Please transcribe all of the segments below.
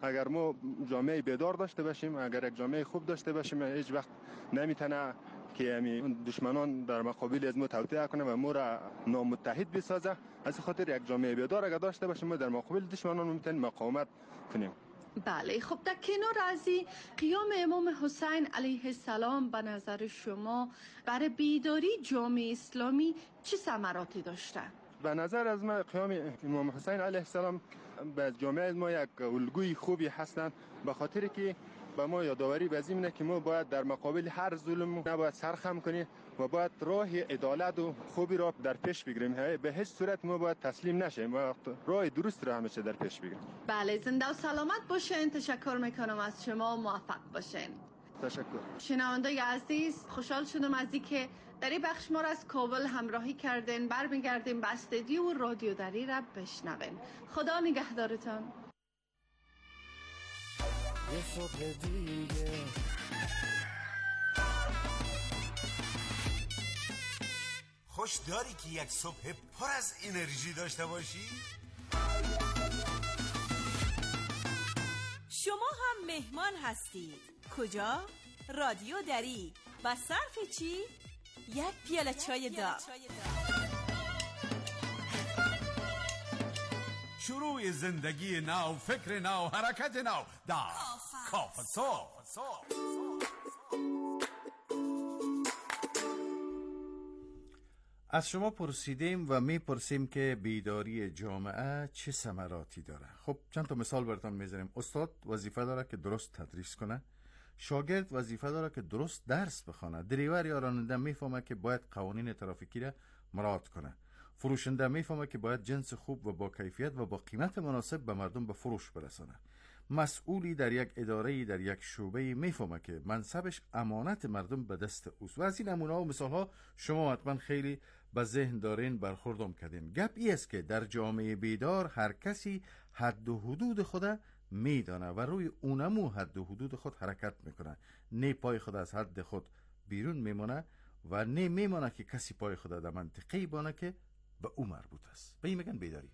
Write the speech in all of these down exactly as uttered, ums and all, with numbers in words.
اگر ما جامعه بیدار داشته باشیم، اگر یک جامعه خوب داشته باشیم، هیچ وقت نمیتونه که یعنی دشمنان در مقابل از ما توطئه کنه و ما را نامتحد بسازه. از خاطر یک جامعه بیدار اگر داشته باشیم، ما در مقابل دشمنان میتونیم مقاومت کنیم. بله، خب در کنار از قیام امام حسین علیه السلام به نظر شما برای بیداری جامعه اسلامی چه ثمراتی داشته؟ به نظر از ما قیام امام حسین علیه السلام به جامعه ما یک الگوی خوبی هستند، به خاطر که به ما یادآوری بزیمونه که ما باید در مقابل هر ظلم نباید سرخم کنیم و باید راه عدالت و خوبی را در پیش بگیریم. به هیچ صورت ما باید تسلیم نشیم و راه درست را همیشه در پیش بگیریم. بله، زنده و سلامت باشین. تشکر میکنم از شما، موفق باشین. تشکر. شنوندگان عزیز، خوشحال شدم از اینکه در این بخش ما را از کابل همراهی کردین. برمیگردیم به استودیو و رادیو دری را بشنوین. خدا نگهدارتان. یه صبح دیگه خوش داری که یک صبح پر از انرژی داشته باشی؟ شما هم مهمان هستید. کجا؟ رادیو دری. و صرف چی؟ یک پیاله چای داغ. شروع زندگی نو، فکر نو، حرکت نو. دا کافه صبح. از شما پرسیدیم و میپرسیم که بیداری جامعه چه ثمراتی داره. خب چند تا مثال براتون میزنیم. استاد وظیفه داره که درست تدریس کنه، شاگرد وظیفه داره که درست درس بخونه، دریور یا راننده میفهمه که باید قوانین ترافیکی را مراعات کنه، فروشنده میفهمه که باید جنس خوب و با کیفیت و با قیمت مناسب به مردم به فروش برسانه، مسئولی در یک اداره در یک شعبه میفهمه که منصبش امانت مردم به دست اوست. و از این نمونه و مثال ها شما حتما خیلی به ذهن دارین، برخوردم کردین. گپ ای است که در جامعه بیدار هر کسی حد و حدود خود میدانه و روی اونمو حد و حدود خود حرکت میکنه. نه پای خود از حد خود بیرون میمونه و نه میمونه که کسی پای خود در منطقه‌ای بانه که به او مربوط است. به این میگن بیداری.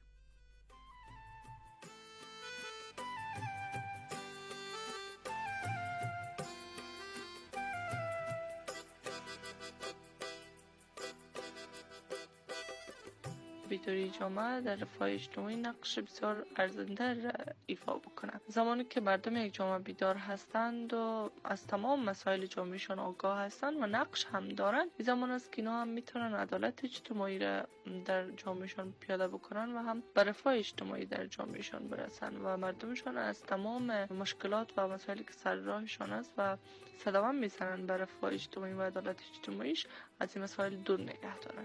بیداری جامعه در رفاه اجتماعی نقش بسیار ارزنده ایفا بکنه. زمانی که مردم یک جامعه بیدار هستند و از تمام مسائل جامعهشان آگاه هستند و نقش هم دارند، این زمان است که اینا هم میتونن عدالت اجتماعی را در جامعهشان پیاده بکنن و هم به رفاه اجتماعی در جامعهشان برسن و مردمشان از تمام مشکلات و مسائلی که سر راهشان است و صدمه میزنن به رفاه اجتماعی و عدالت اجتماعیش از این مسائل دور نگه دارن.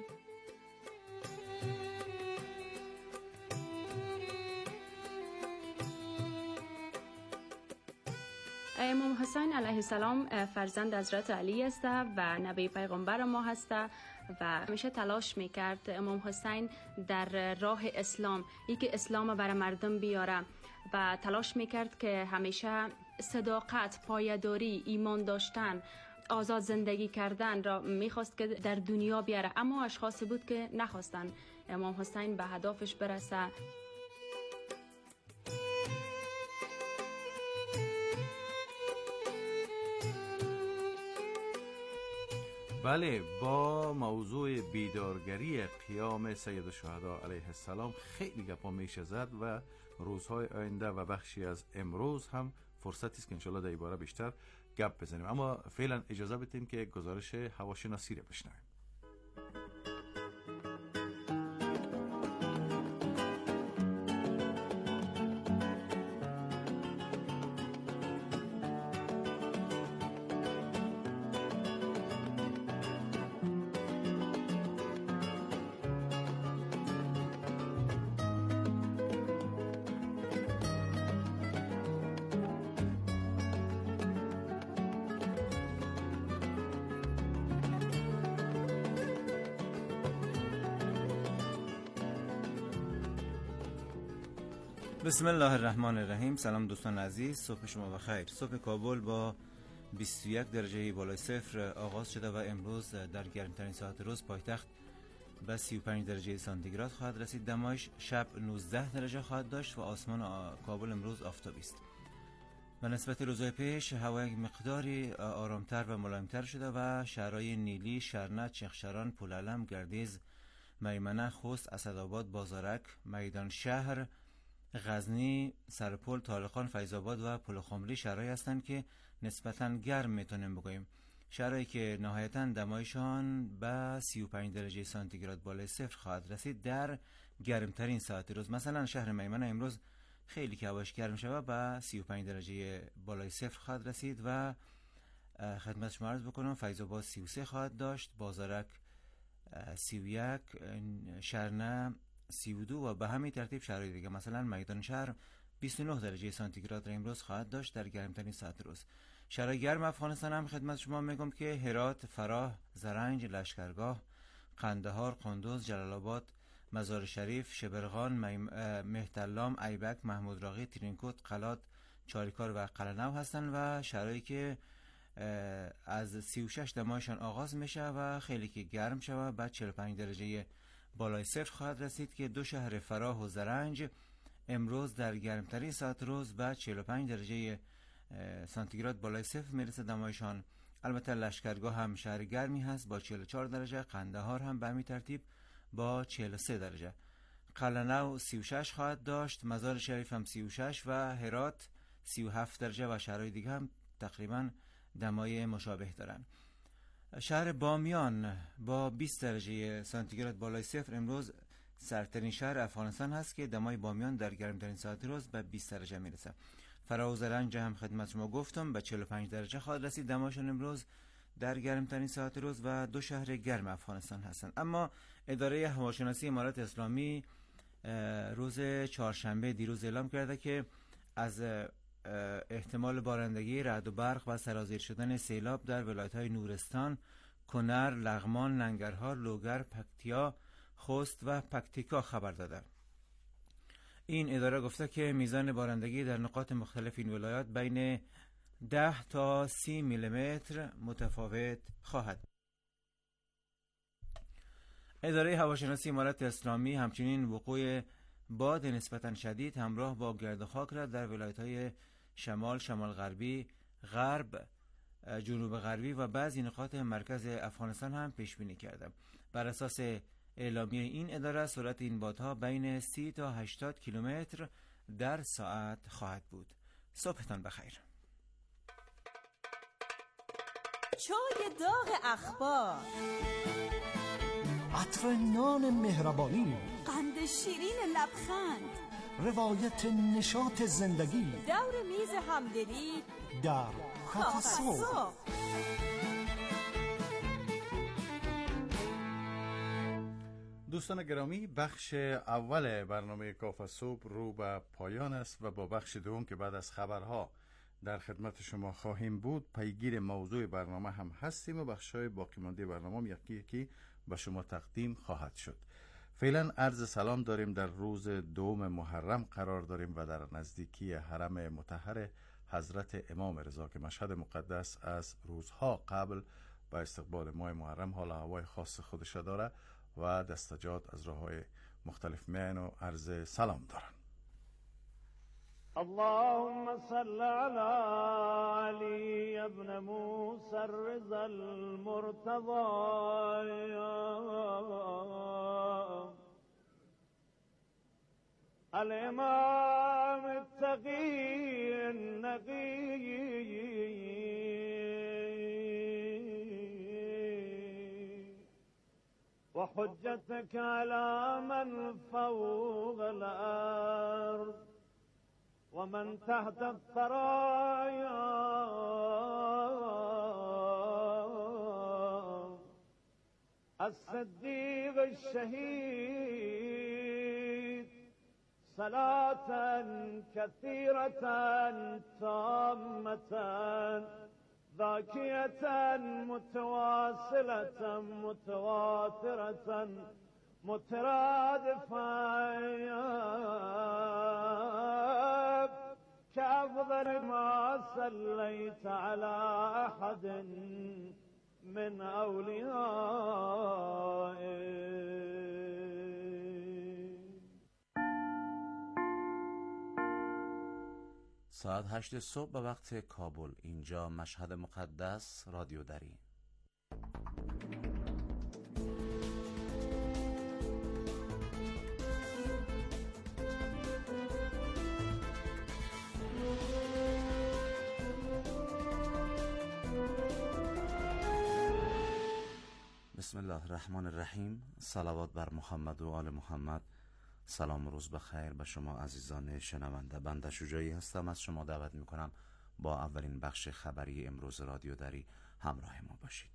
امام حسین علیه السلام فرزند حضرت علی است و نبی پیغمبر ما است و همیشه تلاش میکرد امام حسین در راه اسلام ای که اسلام برای مردم بیاره و تلاش میکرد که همیشه صداقت، پایداری، ایمان داشتن، آزاد زندگی کردن را میخواست که در دنیا بیاره، اما اشخاصی بود که نخواستن امام حسین به هدفش برسه. بله، با موضوع بیدارگری قیام سید الشهدا علیه السلام خیلی گپا میشه زد و روزهای آینده و بخشی از امروز هم فرصتی است که انشالله در این باره بیشتر گپ بزنیم. اما فعلا اجازه بدیم که گزارش هواشناسی را بشنویم. بسم الله الرحمن الرحیم. سلام دوستان عزیز، صبح شما بخیر. صبح کابل با بیست و یک درجه بالای صفر آغاز شده و امروز در گرمترین ساعت روز پایتخت به سی و پنج درجه سانتیگراد خواهد رسید. دمایش شب نوزده درجه خواهد داشت و آسمان کابل امروز آفتابی است. به نسبت روزهای پیش هوا یک مقداری آرامتر و ملایمتر شده و شهرهای نیلی، شرنه، چخشران، پولعلم، گردیز، میمنه، خوست، اسدآباد، بازارک، میدان شهر، غزنی، سرپل، طارقان، فیض‌آباد و پلخمری شهرهایی هستند که نسبتاً گرم میتونیم بگوییم. شهرهایی که نهایتاً دمایشان به سی و پنج درجه سانتیگراد بالای صفر خواهد رسید در گرمترین ساعت روز. مثلا شهر میمنه امروز خیلی که هواش گرم شده به سی و پنج درجه بالای صفر خواهد رسید و خدمت شما عرض بکنم فیض‌آباد سی و سه خواهد داشت، بازارک سی و یک، شرنه سی و دو و به همین ترتیب شهرهای دیگه. مثلا میدان شهر بیست و نه درجه سانتیگراد را امروز خواهد داشت در گرمترین ساعت روز. شهرهای گرم افغانستان هم خدمت شما میگم که هرات، فراه، زرنج، لشکرگاه، قندهار، قندوز، جلال آباد، مزار شریف، شبرغان، مهترلام، ایبک، محمود راقی، ترینکوت، قلات، چاریکار و قلعه‌نو هستند و شهرهایی که از سی و شش دمایشان آغاز میشه و خیلی که گرم شده بعد چهل و پنج درجه بالای صفر خواهد رسید که دو شهر فراه و زرنج امروز در گرمترین ساعت روز بعد چهل و پنج درجه سانتیگراد بالای صفر میرسه دمایشان. البته لشکرگاه هم شهر گرمی هست با چهل و چهار درجه، قندهار هم به همین ترتیب با چهل و سه درجه، قلعه‌نو سی و شش خواهد داشت، مزار شریف هم سی و شش و هرات سی و هفت درجه و شهرهای دیگه هم تقریبا دمای مشابه دارن. شهر بامیان با بیست درجه سانتیگراد بالای صفر امروز سردترین شهر افغانستان هست که دمای بامیان در گرمترین ساعت روز به بیست درجه میرسه. فراه و زرنج هم خدمت شما گفتم به چهل و پنج درجه خواهد رسید دماشون امروز در گرمترین ساعت روز و دو شهر گرم افغانستان هستند. اما اداره هواشناسی امارات اسلامی روز چهارشنبه دیروز اعلام کرده که از احتمال بارندگی، رعد و برق و سرازیر شدن سیلاب در ولایت‌های نورستان، کنر، لغمان، ننگرهار، لوگر، پکتیا، خوست و پکتیکا خبر داده. این اداره گفته که میزان بارندگی در نقاط مختلف این ولایات بین ده تا سی میلیمتر متفاوت خواهد. اداره هواشناسی امارات اسلامی همچنین وقوع باد نسبتاً شدید همراه با گرد و خاک را در ولایت‌های شمال، شمال غربی، غرب، جنوب غربی و بعضی نقاط مرکز افغانستان هم پیش بینی کرده. بر اساس اعلامیه این اداره سرعت این بادها بین سی تا هشتاد کیلومتر در ساعت خواهد بود. صبحتان بخیر. چای داغ اخبار، عطر نان مهربانی، قند شیرین لبخند، روایت نشاط زندگی، دور میز همدلی در کافه صبح. دوستان گرامی، بخش اول برنامه کافه صبح رو به پایان است و با بخش دوم که بعد از خبرها در خدمت شما خواهیم بود پیگیر موضوع برنامه هم هستیم و بخش‌های باقی مانده برنامه یکی یکی به شما تقدیم خواهد شد. فعلا عرض سلام داریم. در روز دوم محرم قرار داریم و در نزدیکی حرم مطهر حضرت امام رضا که مشهد مقدس از روزها قبل با استقبال ماه محرم حال هوای خاص خودش داره و دستجات از راه‌های مختلف میان و عرض سلام دارن. اللهم صل على علي ابن موسى الرضا المرتضى الامام التقي النقي وحجتك على من فوق الأرض ومن تحت الثرايا الصديق الشهيد صلاة كثيرة تامة ذاكية متواصلة متواترة مترادفة كأفضل ما صليت على أحد من أوليائك. ساعت هشت صبح به وقت کابل. اینجا مشهد مقدس، رادیو دری. بسم الله الرحمن الرحیم. صلوات بر محمد و آل محمد. سلام و روز بخیر به شما عزیزان شنونده. بنده شجاعی هستم. از شما دعوت میکنم با اولین بخش خبری امروز رادیو دری همراه ما باشید.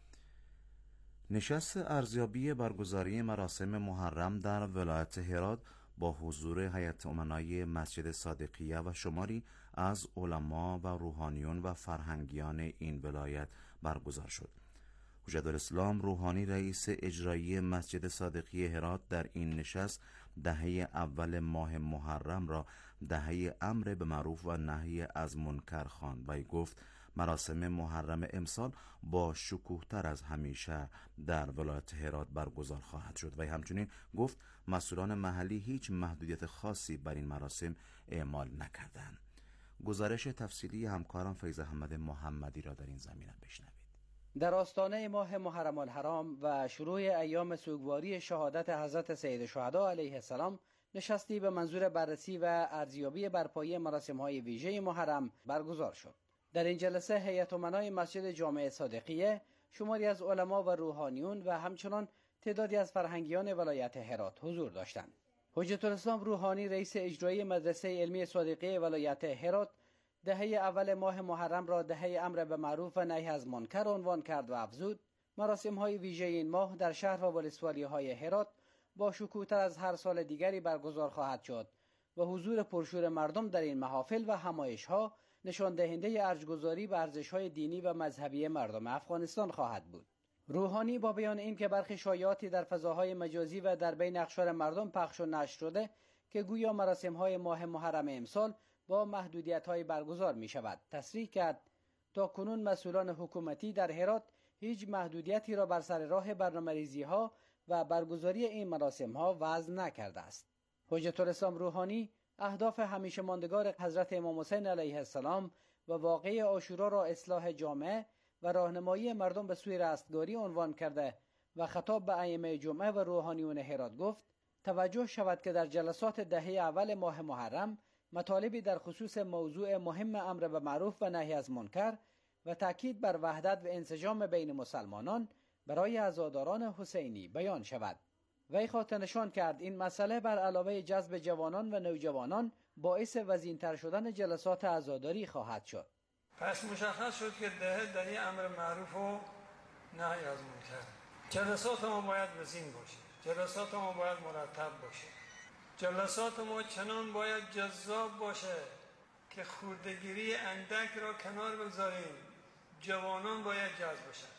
نشست ارزیابی برگزاری مراسم محرم در ولایت هرات با حضور هیئت امنای مسجد صادقیه و شماری از علما و روحانیون و فرهنگیان این ولایت برگزار شد. حجت الاسلام روحانی رئیس اجرایی مسجد صادقیه هرات در این نشست دهه اول ماه محرم را دهه امر به معروف و نهی از منکر خواند و گفت مراسم محرم امسال با شکوه تر از همیشه در ولایت هرات برگزار خواهد شد و همچنین گفت مسئولان محلی هیچ محدودیت خاصی بر این مراسم اعمال نکردند. گزارش تفصیلی همکارم فیض احمد محمدی را در این زمینه بشنوید. در آستانه ماه محرم الحرام و شروع ایام سوگواری شهادت حضرت سید الشهدا علیه السلام نشستی به منظور بررسی و ارزیابی برپایی مراسم‌های ویژه محرم برگزار شد. در این جلسه هیئت امنای مسجد جامع صادقیه، شماری از علما و روحانیون و همچنان تعدادی از فرهنگیان ولایت هرات حضور داشتند. حجت الاسلام روحانی رئیس اجرایی مدرسه علمی صادقیه ولایت هرات دهه اول ماه محرم را دهه امر به معروف و نهی از منکر عنوان کرد و افزود مراسم های ویژه این ماه در شهر و ولسوالی های هرات با شکوه‌تر از هر سال دیگری برگزار خواهد شد و حضور پرشور مردم در این محافل و همایش ها نشان دهنده ارجگذاری به ارزش های دینی و مذهبی مردم افغانستان خواهد بود. روحانی با بیان این که برخی شایعاتی در فضاهای مجازی و در بین اقشار مردم پخش و نشر شده که گویا مراسم های ماه محرم امسال با محدودیت های برگزار می شود، تصریح کرد تا کنون مسئولان حکومتی در هرات هیچ محدودیتی را بر سر راه برنامه‌ریزی ها و برگزاری این مراسم ها وضع نکرده است. حجت الاسلام روحانی اهداف همیشه ماندگار حضرت امام حسین علیه السلام و واقعه عاشورا را اصلاح جامعه و راهنمایی مردم به سوی رستگاری عنوان کرده و خطاب به ائمه جمعه و روحانیون هرات گفت توجه شود که در جلسات دهه اول ماه محرم مطالبی در خصوص موضوع مهم امر به معروف و نهی از منکر و تاکید بر وحدت و انسجام بین مسلمانان برای عزاداران حسینی بیان شود. وی خاطر نشان کرد این مسئله بر علاوه جذب جوانان و نوجوانان باعث وزین‌تر شدن جلسات عزاداری خواهد شد. پس مشخص شد که دهه دهه امر معروف و نهی از منکر. جلسات ما باید وزین باشه. جلسات ما باید مرتب باشه. جلسات ما چنان باید جذاب باشه که خوردگیری اندک را کنار بگذاریم. جوانان باید جذب بشن،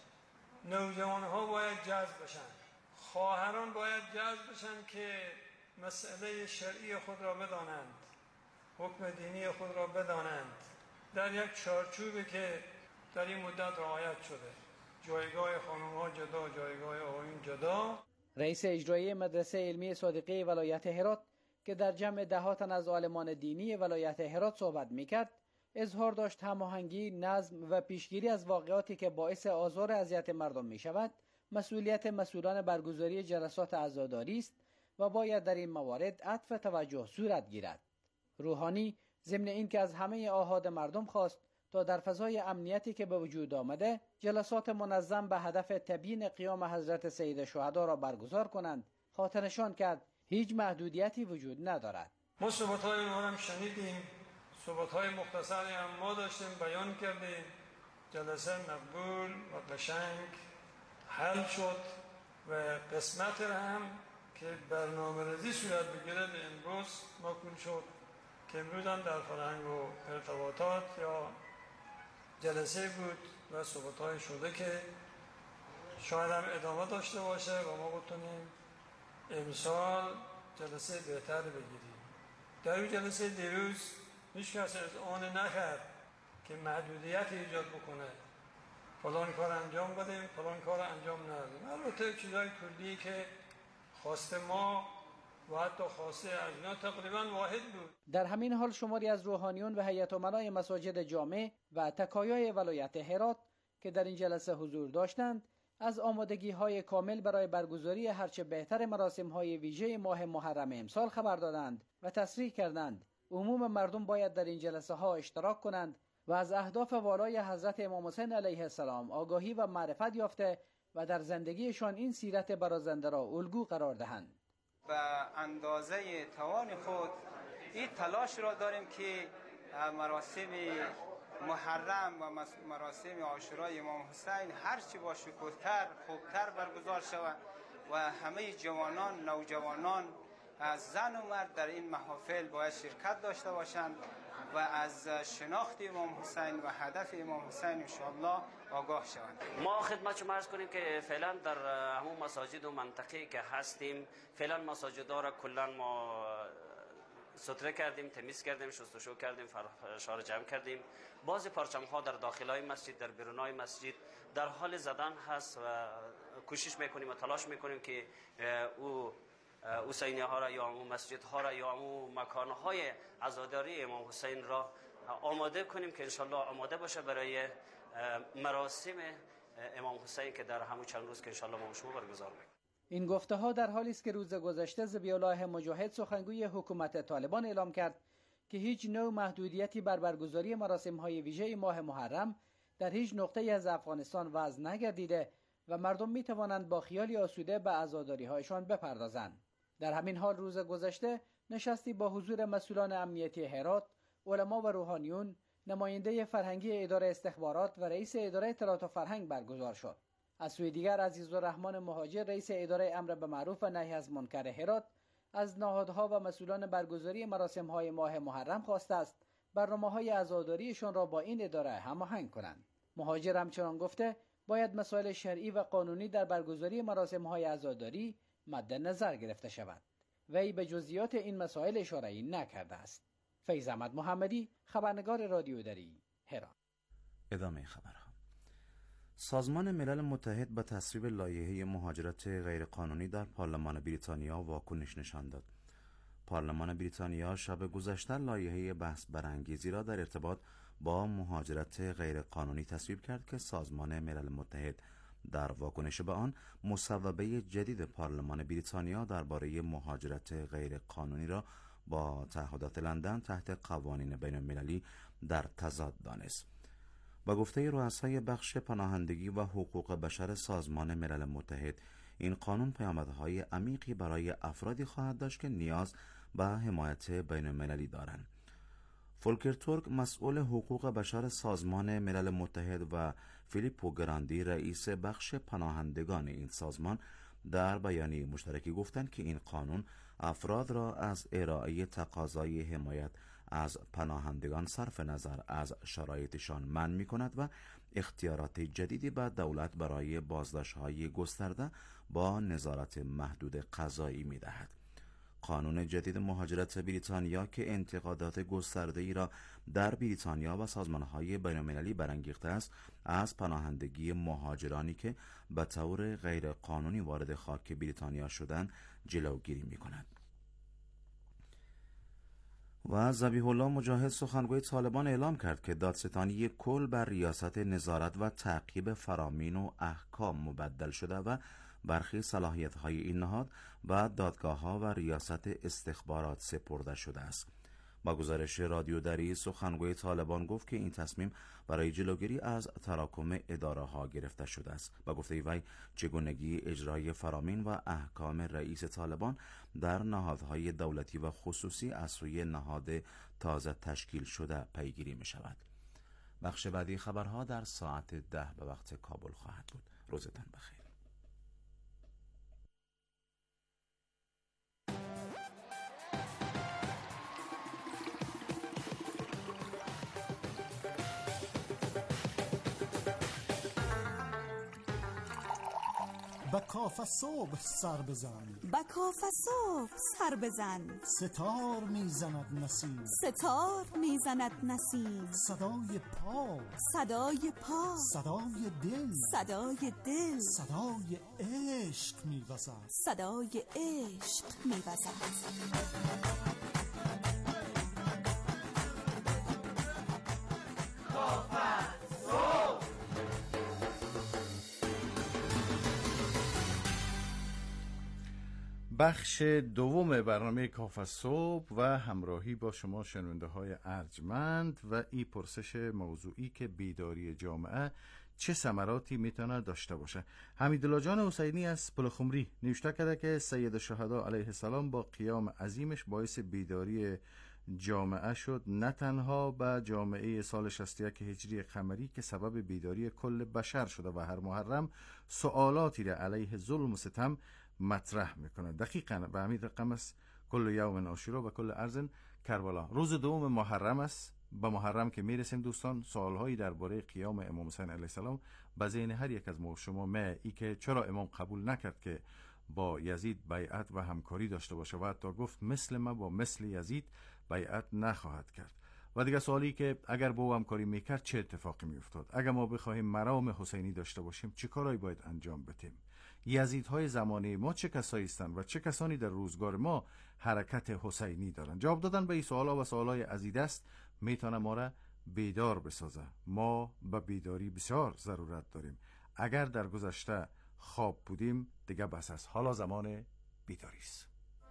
نوجوانها باید جذب بشن، خواهران باید جذب بشن که مسئله شرعی خود را بدانند، حکم دینی خود را بدانند در یک چارچوبی که در این مدت رعایت شده. جایگاه خانم‌ها جدا، جایگاه آقایون جدا. رئیس اجرایی مدرسه علمی صادقیه ولایت هرات که در جمع ده تن از عالمان دینی ولایت هرات صحبت میکرد، اظهار داشت هماهنگی، نظم و پیشگیری از واقعاتی که باعث آزار و اذیت مردم می شود مسئولیت مسئولان برگزاری جلسات عزاداری است و باید در این موارد عطف توجه صورت گیرد. روحانی ضمن این که از همه آحاد مردم خواست تا در فضای امنیتی که به وجود آمده جلسات منظم به هدف تبیین قیام حضرت سید الشهدا را برگزار کنند، خاطر نشان کرد هیچ محدودیتی وجود ندارد. ما صحبت‌های اونها هم شنیدیم، صحبت‌های مختصری هم ما داشتیم، بیان کردیم. جلسه مقبول و قشنگ حل شد و قسمت هم که برنامه‌ریزی صورت بگیره به امروز مکمل شد که امروز هم در فرهنگ و ارتباطات یا جلسه بود و صحبت‌های شده که شاید هم ادامه داشته باشه و ما بتونیم امسال جلسه بهتر بگیریم. در این جلسه دیروز هیچ کس از آن نکرد که محدودیت ایجاد بکنه، فلان کار انجام بدیم، فلان کار انجام ندیم. البته چیزای کلی که خواست ما و حتی خاصه از اینا تقریبا واحد بود. در همین حال شماری از روحانیون و هیئت امنای مساجد جامع و تکایای ولایت هرات که در این جلسه حضور داشتند از آمادگی های کامل برای برگزاری هرچه بهتر مراسم های ویژه ماه محرم امسال خبر دادند و تصریح کردند عموم مردم باید در این جلسه ها اشتراک کنند و از اهداف والای حضرت امام حسین علیه السلام آگاهی و معرفت یافته و در زندگیشان این سیرت برازنده را الگو قرار دهند. به اندازه توان خود این تلاش را داریم که مراسم محرم و مراسم عاشورای امام حسین هرچی با شکوه‌تر خوبتر برگزار شود و همه جوانان، نوجوانان، زن و مرد در این محافل باید شرکت داشته باشند و از شناخت امام حسین و هدف امام حسین انشاءالله آگاه شوند. ما خدمت شما عرض کنیم که فعلا در همون مساجد و منطقه که هستیم فعلا مساجد ها را کلا ما ستره کردیم، تمیز کردیم، شستشو کردیم، فرشار جمع کردیم. بعضی پرچم ها در داخلای مسجد، در بیرونای مسجد در حال زدن هست و کوشش میکنیم و تلاش میکنیم که او حسینی ها را یا امو مسجد ها را یا امو مکان های عزاداری امام حسین را آماده کنیم که انشالله آماده باشه برای مراسم امام حسین که در همون چند روز که انشالله ما شما برگزار میکنیم. این گفته ها در حالی است که روز گذشته ذبیح الله مجاهد سخنگوی حکومت طالبان اعلام کرد که هیچ نوع محدودیتی بر برگزاری مراسم های ویژه ماه محرم در هیچ نقطه‌ای از افغانستان وضع نگردیده و مردم می توانند با خیالی آسوده به عزاداری هایشان بپردازند. در همین حال روز گذشته نشستی با حضور مسئولان امنیتی هرات، علما و روحانیون، نماینده فرهنگی اداره استخبارات و رئیس اداره اطلاعات و فرهنگ برگزار شد. از سوی دیگر عزیزالرحمن مهاجر رئیس اداره امر به معروف و نهی از منکر هرات از نهادها و مسئولان برگزاری مراسم های ماه محرم خواسته است برنامه‌های عزاداریشان را با این اداره هماهنگ کنند. مهاجر همچنان گفته باید مسائل شرعی و قانونی در برگزاری مراسم های عزاداری مد نظر گرفته شود. وی به جزئیات این مسائل اشاره نکرده است. فیض احمد محمدی، خبرنگار رادیو دری، هرات. ادامه خبرها. سازمان ملل متحد به تصویب لایحه مهاجرت غیرقانونی در پارلمان بریتانیا واکنش نشان داد. پارلمان بریتانیا شب گذشته لایحه بحث برانگیزی را در ارتباط با مهاجرت غیرقانونی تصویب کرد که سازمان ملل متحد در واکنش به آن مصوبه جدید پارلمان بریتانیا درباره مهاجرت غیرقانونی را با تعهدات لندن تحت قوانین بین المللی در تضاد دانست. با گفته رؤسای بخش پناهندگی و حقوق بشر سازمان ملل متحد، این قانون پیامدهای عمیقی برای افرادی خواهد داشت که نیاز به حمایت بین المللی دارند. فولکر تورک، مسئول حقوق بشر سازمان ملل متحد و فیلیپو گراندی، رئیس بخش پناهندگان این سازمان، در بیانیه مشترکی گفتند که این قانون افراد را از ارائه تقاضای حمایت از پناهندگان صرف نظر از شرایطشان منع می کند و اختیارات جدیدی به دولت برای بازداشت‌های گسترده با نظارت محدود قضایی می دهد. قانون جدید مهاجرت بریتانیا که انتقادات گسترده‌ای را در بریتانیا و سازمان‌های بین‌المللی برانگیخته است، از پناهندگی مهاجرانی که به طور غیرقانونی وارد خاک بریتانیا شدند جلوگیری می‌کند. و ذبیح الله مجاهد سخنگوی طالبان اعلام کرد که دادستانی کل بر ریاست نظارت و تعقیب فرامین و احکام مبدل شده و برخی صلاحیت‌های این نهاد و دادگاه‌ها و ریاست استخبارات سپرده شده است. با گزارش رادیو دری، سخنگوی طالبان گفت که این تصمیم برای جلوگیری از تراکم اداره‌ها گرفته شده است. با گفته وی چگونگی اجرای فرامین و احکام رئیس طالبان در نهادهای دولتی و خصوصی از سوی نهاد تازه تشکیل شده پیگیری می شود. بخش بعدی خبرها در ساعت ده به وقت کابل خواهد بود. روزتان بخیر. به کاف صبح سر بزن، به کاف صبح سر بزن. ستار میزند نسیم، ستار میزند نسیم. صدای پا، صدای پا، صدای دل، صدای دل، صدای عشق میوزد، صدای عشق میوزد. بخش دوم برنامه کاف صبح و همراهی با شما شنونده های ارجمند و ای پرسش موضوعی که بیداری جامعه چه ثمراتی میتونه داشته باشه. حمیدالله جان حسینی از پلخمری نوشته کرده که سید الشهدا علیه السلام با قیام عظیمش باعث بیداری جامعه شد، نه تنها به جامعه سال شصت و یک هجری قمری که سبب بیداری کل بشر شده و هر محرم سوالاتی را علیه ظلم و ستم مطرح میکنه. دقیقاً به همین رقم است کل یوم عاشورا و کل ارض کربلا. روز دوم محرم است. به محرم که میرسیم دوستان، سوالهایی درباره قیام امام حسین علیه السلام به ذهن هر یک از ما شما می ای که چرا امام قبول نکرد که با یزید بیعت و همکاری داشته باشه و حتی گفت مثل ما با مثل یزید بیعت نخواهد کرد. و دیگه سوالی که اگر با او همکاری میکرد چه اتفاقی میافتاد؟ اگر ما بخواهیم مرام حسینی داشته باشیم چه کارایی باید انجام بدیم؟ یزیدهای زمانه ما چه کسایی هستند و چه کسانی در روزگار ما حرکت حسینی دارند؟ جواب دادن به این سوالا و سوالای عزیز است میتونه ما را بیدار بسازه. ما به بیداری بسیار ضرورت داریم. اگر در گذشته خواب بودیم دیگه بس است، حالا زمان بیداری است.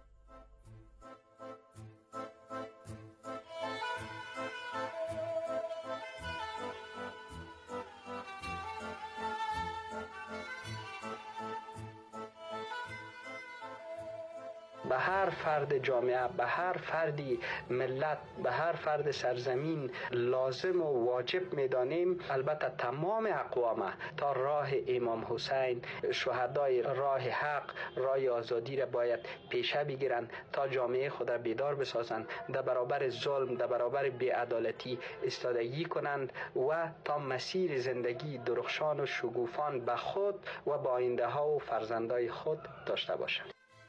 به هر فرد جامعه، به هر فردی ملت، به هر فرد سرزمین لازم و واجب می‌دانیم البته تمام اقوام تا راه امام حسین، شهدای راه حق، راه آزادی را باید پیشه بگیرند تا جامعه خود را بیدار بسازند، در برابر ظلم، در برابر بی‌عدالتی ایستادگی کنند و تا مسیر زندگی درخشان و شگوفان به خود و با آینده ها و فرزندای خود داشته باشند.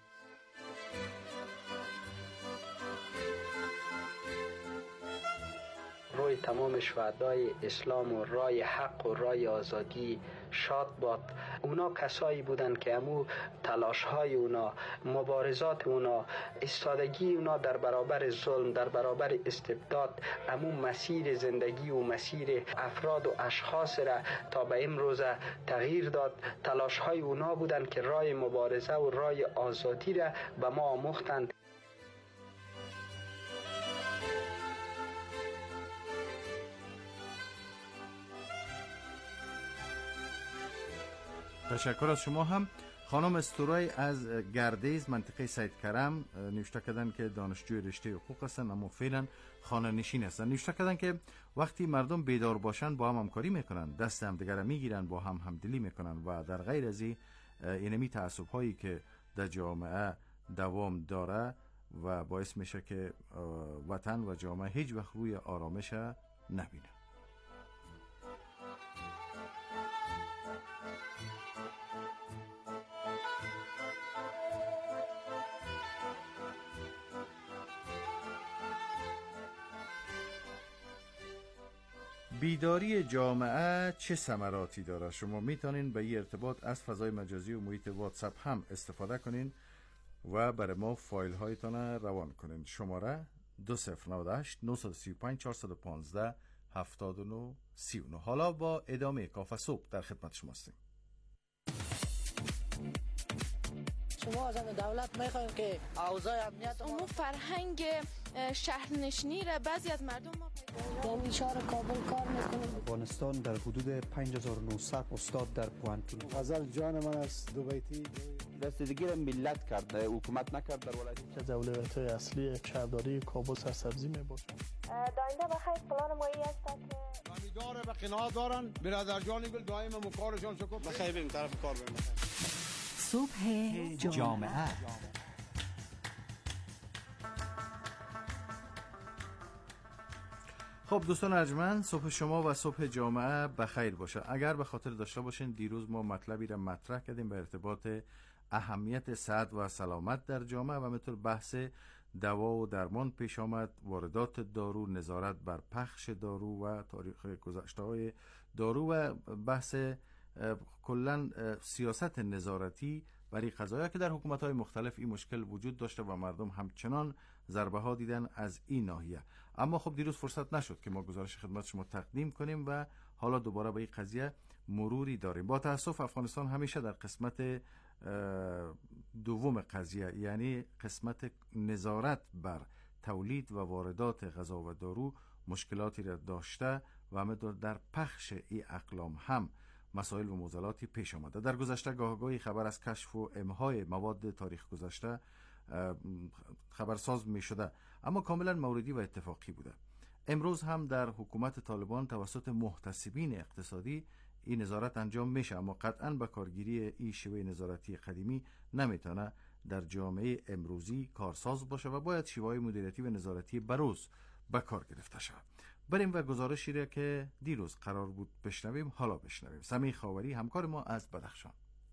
روی تمام شهدای اسلام و رای حق و رای آزادی شاد باد. اونا کسایی بودند که امو تلاش های اونا، مبارزات اونا، ایستادگی اونا در برابر ظلم، در برابر استبداد، امو مسیر زندگی و مسیر افراد و اشخاص را تا به امروز تغییر داد. تلاش های اونا بودند که رای مبارزه و رای آزادی را به ما آموختند. تشکر از شما هم. خانم استورای از گردیز منطقه سید کرم نوشته کردن که دانشجوی رشته حقوق هستن اما فعلا خانه نشین هستن. نوشته کردن که وقتی مردم بیدار باشن با هم همکاری میکنن، دست هم دیگر میگیرن، با هم همدلی میکنن و در غیر از این اینمی تعصب هایی که در جامعه دوام داره و باعث میشه که وطن و جامعه هیچ وقت روی آرامش نبینه. بیداری جامعه چه ثمراتی داره؟ شما میتونین به این ارتباط از فضای مجازی و محیط واتساپ هم استفاده کنین و برای ما فایل هایتان روان کنین. شماره دو صفر نه هشت نه سه پنج چهار یک پنج هفت نه سه نه. حالا با ادامه کاف صبح در خدمت شما هستیم. شما از دولت میخوایم که اوضاع امنیت امور فرهنگ شهرنشینی را بعضی از مردم ما در شهر کابل کار میکنیم. افغانستان در حدود پنج هزار و نهصد استاد در پوهنتون. غزل جان من است دو بیتی رسیدگی را ملت کرده، حکومت نکرد در ولایت. که اولویت‌های اصلی شهرداری کابل سرسبزی میباشد. داینده بخیر پلان مایی است که امیدواره به قناعت دارن برادر جان گل دائم مکارشان شکر بخیر بریم طرف کار بریم. صبح جامعه. خب دوستان ارجمند، صبح شما و صبح جامعه بخیر باشه. اگر به خاطر داشته باشین دیروز ما مطلبی را مطرح کردیم به ارتباط اهمیت صحت و سلامت در جامعه و همینطور بحث دوا و درمان پیش آمد، واردات دارو، نظارت بر پخش دارو و تاریخ گذشته‌های دارو و بحث کلا سیاست نظارتی برای قضایا که در حکومت‌های مختلف این مشکل وجود داشته و مردم همچنان ضربه ها دیدن از این ناحیه. اما خب دیروز فرصت نشد که ما گزارش خدمت شما تقدیم کنیم و حالا دوباره به این قضیه مروری داریم. با تاسف افغانستان همیشه در قسمت دوم قضیه، یعنی قسمت نظارت بر تولید و واردات غذا و دارو، مشکلاتی را داشته و همینطور در پخش این اقلام هم مسائل و معضلاتی پیش آمده. در گذشته گاهگاهی خبر از کشف و امهای مواد تاریخ گذشته خبرساز می شده، اما کاملا موردی و اتفاقی بوده. امروز هم در حکومت طالبان توسط محتسبین اقتصادی این نظارت انجام میشه، اما قطعا به کارگیری این شیوه نظارتی قدیمی نمیتونه در جامعه امروزی کارساز باشه و باید شیوه مدیریتی و نظارتی بروز به کار گرفته شود. بریم و گزارشی را که دیروز قرار بود بشنویم حالا بشنویم. سمیع خاوری همکار ما از بدخشان.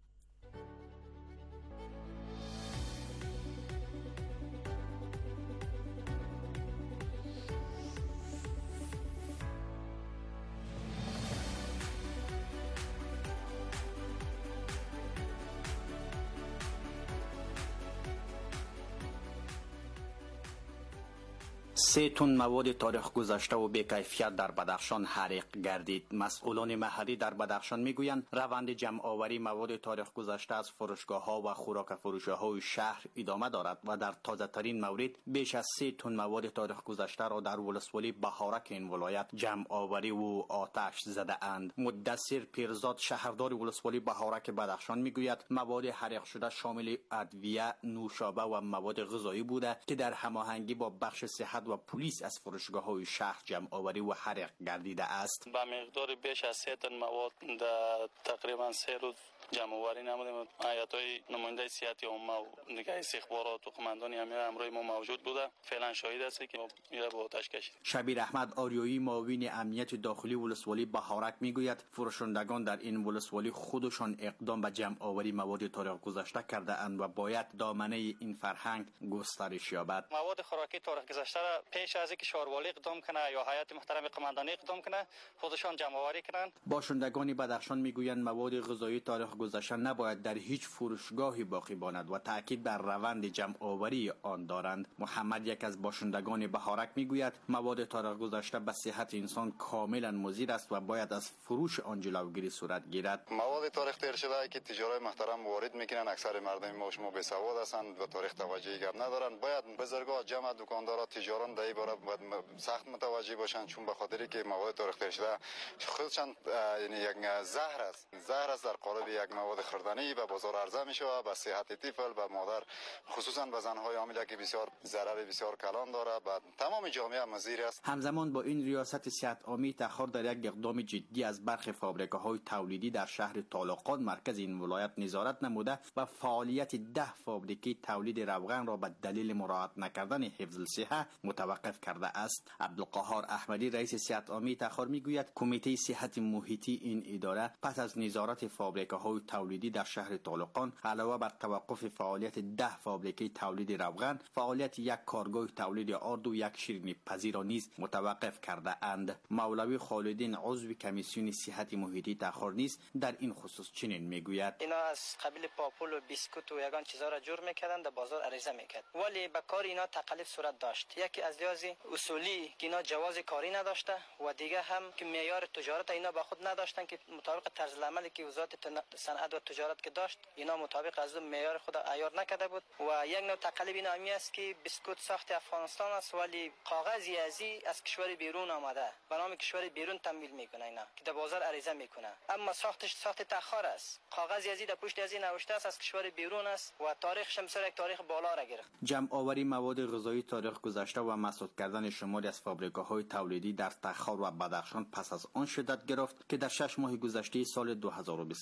سه تن مواد تاریخ گذشته و بی‌کیفیت در بدخشان حریق گردید. مسئولان محلی در بدخشان میگویند روند جمع آوری مواد تاریخ گذشته از فروشگاه ها و خوراک فروشی های شهر ادامه دارد و در تازه ترین مورد بیش از سه تن مواد تاریخ گذشته را در ولسوالی بهارک این ولایت جمع آوری و آتش زده اند. مدثر پیرزاد شهردار ولسوالی بهارک بدخشان میگوید مواد حریق شده شامل ادویه، نوشابه و مواد غذایی بوده که در هماهنگی با بخش صحت و پلیس از فروشگاه های شهر جمع آوری و حریق گردیده است. با مقدار بیش از سه تن مواد در تقریبا سه روز جمع آوری نمودیم. هیئت‌های نماینده صحت عامه و دیگر استخبارات و قماندان همه امروز ما موجود بوده. فعلا شاهد است که یا با آتش کشید. شبیر احمد آریایی معاون امنیت داخلی ولسوالی بهارک میگوید فروشندگان در این ولسوالی خودشان اقدام به جمع آوری مواد تاریخ گذشته کرده اند و باید دامنه این فرهنگ گسترش یابد. مواد خوراکی تاریخ گذشته را پیش از اینکه شهروالی اقدام کنه یا هیئت محترم قماندانی اقدام کنه خودشان جمع آوری کنند. باشندگان بدخشان میگویند مواد غذایی تاریخ گذشته نباید در هیچ فروشگاهی باقی ماند و تاکید بر روند جمع آوری آن دارند. محمد یک از باشندگان بهارک میگوید مواد تاریخ گذشته به صحت انسان کاملا مضر است و باید از فروش آن جلوگیری صورت گیرد. مواد تاریخ تیر شده که تجارای محترم وارد میکنن، اکثر مردم ما شما بی سواد هستند و تاریخ توجهی گپ ندارند. باید بزرگا جمع دکاندارا تجاران در این باره سخت متوجه باشند، چون به خاطری که مواد تاریخ تیر شده خودشان یعنی یک زهر است زهر است در قالب یک مواد خوردنی به بازار عرضه می شود. به صحت طفل و مادر خصوصا به زنهای حامله که بسیار ضرر بسیار کلان داره، به تمام جامعه مضر است. همزمان با این ریاست صحت عامی تأخیر در یک اقدام جدی از برخی فابریکه‌های تولیدی در شهر طالقان مرکز این ولایت نظارت نموده و فعالیت ده فابریکه تولید روغن را به دلیل مراعات نکردن حفظ الصحه متوقف کرده است. عبدالقهار احمدی رئیس صحت عامی تأخیر میگوید کمیته صحت محیطی این اداره پس از نظارت فابریکه‌های تولیدی در شهر طالقان علاوه بر توقف فعالیت ده فابریکه تولید روغن، فعالیت یک کارگاه تولید آرد و یک شیرینی پزی را نیز متوقف کرده اند. مولوی خالدین عضو کمیسیون صحت محیطی تأخیر نیز در این خصوص چنین میگوید: اینا از قبیل پاپول و بیسکوت و یگان چیزا را جور میکردن، در بازار عریضه میکرد، ولی به کار اینا تکلیف صورت داشت. یکی از لحاظ اصولی که اینا جواز کاری نداشته و دیگه هم که معیار تجارت اینا با خود نداشتن که مطابق طرز العملی که وزارت صنعت و تجارت که داشت اینا مطابق از معیار خود عیار نکرده بود. و یک نوع تقلب اینا همی است که بیسکوت ساخت افغانستان است ولی کاغذی ازی از کشور بیرون آمده به نام کشور بیرون تمویل میکنه اینا که در بازار عریضه میکنه، اما ساختش ساخت تأخر است. کاغذی ازی در پشت ازی نوشته است از کشور بیرون است و تاریخش هم سر یک تاریخ بالا را گرفت. جمع آوری مواد غذایی تاریخ گذشته و مسدود کردن شماری از فابریکه‌های تولیدی در تخار و بدخشان پس از آن شدت گرفت که در شش ماه گذشته سال دو هزار و بیست و سه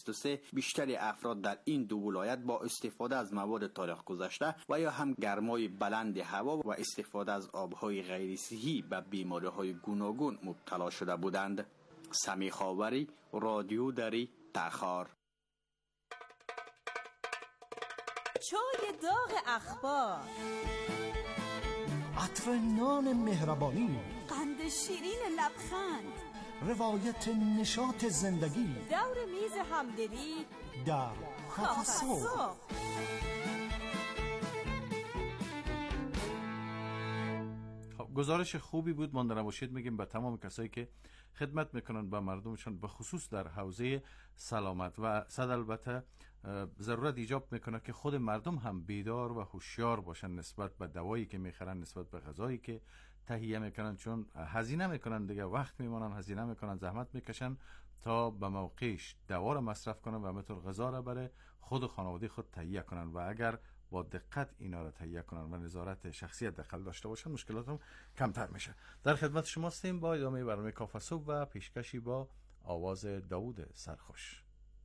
بیشتر افراد در این دو ولایت با استفاده از مواد تاریخ گذشته و یا هم گرمای بلند هوا و استفاده از آبهای غیر صحی به بیماری‌های گوناگون مبتلا شده بودند. سمی خاوری، رادیو دری، تخار. چای داغ اخبار، عطر نان مهربانی، قند شیرین لبخند، روایت نشاط زندگی، دور میز همدلی در کافه صبح. گزارش خوبی بود. مانده نباشید میگیم به تمام کسایی که خدمت میکنن به مردمشان، به خصوص در حوزه سلامت، و صد البته ضرورت ایجاب میکنه که خود مردم هم بیدار و هوشیار باشن نسبت به دوایی که میخرن، نسبت به غذایی که تهیه میکنن، چون هزینه میکنن دیگه، وقت میمونن، هزینه میکنن، زحمت میکشن تا به موقعش دوا رو مصرف کنن و همینطور غذا رو برای خود و خانواده خود تهیه کنن. و اگر با دقت اینا رو تهیه کنن و نظارت شخصی دقل داشته باشن، مشکلات هم کمتر میشه. در خدمت شما هستیم با ادامه برنامه کافه صبح و پیشکشی با آواز داوود سرخوش.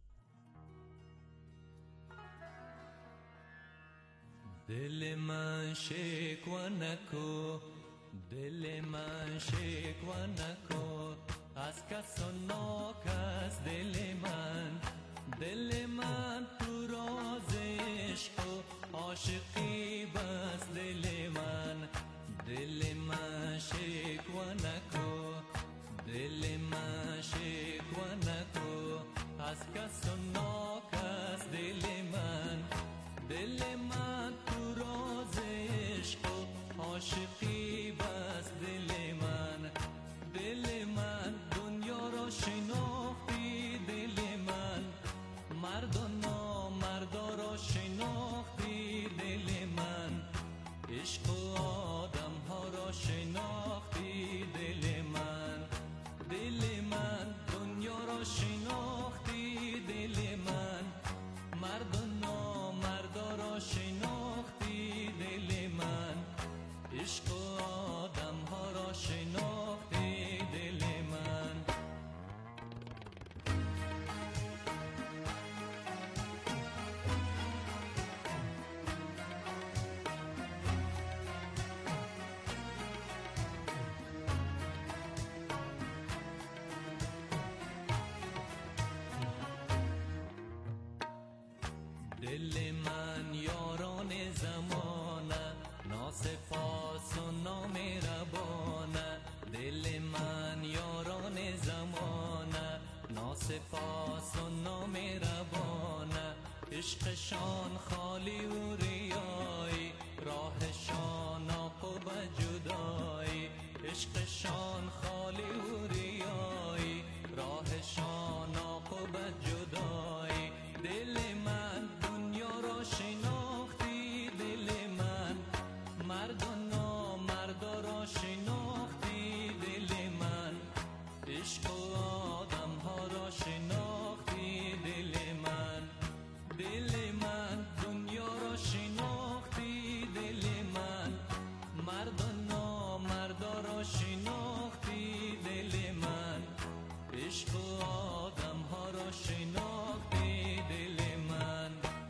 دل من شکوه نکو، دل من شکوه نکو، از کس و ناکس دل من، دل من تو راز عشق و عاشقی بس دل من، دل من شکوه نکو، دل من شکوه نکو، از کس و ناکس دل من، دل من تو راز عشق و عاشقی بس دل من، دل من دنیا را شناختی دل من، مرد و نامردا را شناختی دل من، عشق و آدم ها را شناختی دل من، دل من دنیا را شناختی دل من، مرد و نامردا را شناختی دل من، عشق و آدم ها را شناختی دل من. دل من یاران زمانه، ناسپاس و نامهربانه، دل من یاران زمانه، ناسپاس و نامهربانه، عشقشان خالی و ریایی، راهشان عاقب جدایی، عشقشان خالی و ریایی، راهشان عاقب جدایی، دل من دنیا را شناختی دل من، مرد و نامردا را شناختی دل من، عشق و آدم ها را شناختی دل من، دل من دنیا را شناختی دل من، مرد و نامردا را شناختی دل من، عشق و آدم ها را شناختی دل من،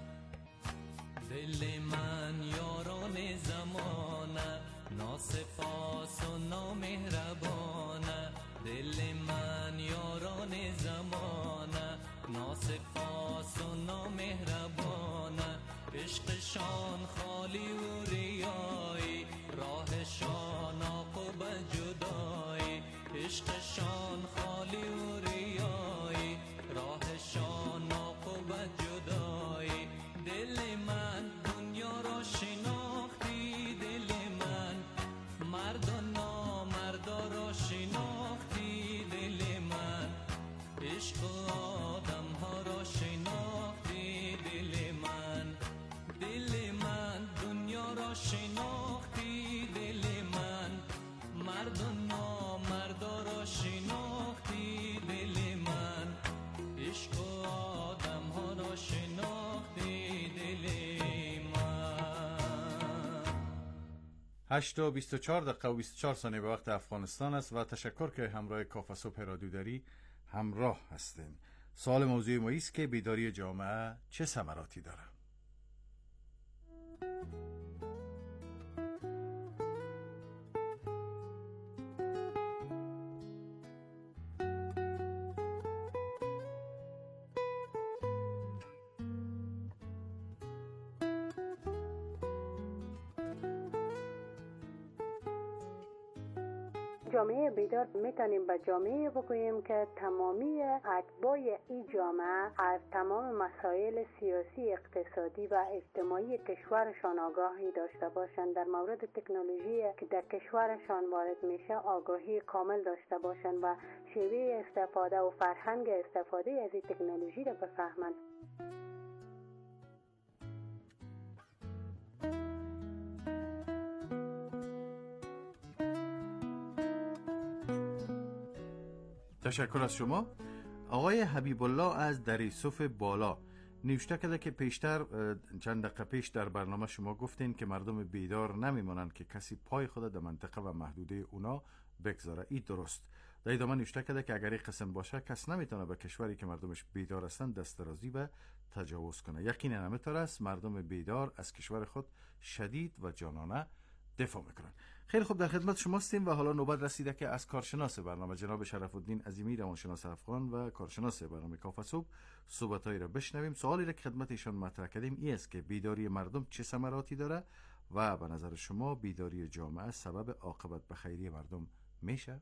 دل من یاران زمانه، ناسپاس و نامهربانه، دل من یاران زمانه، ناسپاس و نامهربانه، عشقشان خالی و ریایی، راهشان عاقب جدایی، عشقشان خالی و ریایی، راهشان عاقب جدایی، دل من دنیا را شناختی دل من، مرد و نامردا را شناختی دل من، عشق و آدم ها را شناختی دل من، دل من دنیا را شناختی دل من، مرد و نامردا را شناختی دل من، عشق و آدم ها را شناختی دل من. هشت و بیست و چهار دقیقه و بیست و چهار ثانیه به وقت افغانستان است و تشکر که همراه کافه صبح رادیو دری همراه هستیم. سوال موضوع ما است که بیداری جامعه چه ثمراتی داره؟ جامعه بیدار میتونیم به جامعه بگوییم که تمامی اتباع این جامعه از تمام مسائل سیاسی، اقتصادی و اجتماعی کشورشان آگاهی داشته باشند. در مورد تکنولوژی که در کشورشان وارد میشه آگاهی کامل داشته باشند و شیوه استفاده و فرهنگ استفاده از این تکنولوژی را بفهمند. تشکر از شما. آقای حبیب الله از دریسوف بالا نوشته کرده که پیشتر چند دقیقه پیش در برنامه شما گفتین که مردم بیدار نمیمونن که کسی پای خود در منطقه و محدوده اونا بگذاره. این درست. در ادامه نوشته کرده که اگر این قسم باشه کس نمیتونه به کشوری که مردمش بیدار هستن دسترازی و تجاوز کنه. یقینا همینطور است. مردم بیدار از کشور خود شدید و جانانه دفاع میکنن. خیلی خوب، در خدمت شما هستیم و حالا نوبت رسیده که از کارشناس برنامه جناب شرف الدین عظیمی، روانشناس افغان و کارشناس برنامه کافه صبح صحبتایی را بشنویم. سوالی را که خدمت ایشان مطرح کردیم این است که بیداری مردم چه ثمراتی داره و به نظر شما بیداری جامعه سبب عاقبت به خیری مردم میشه؟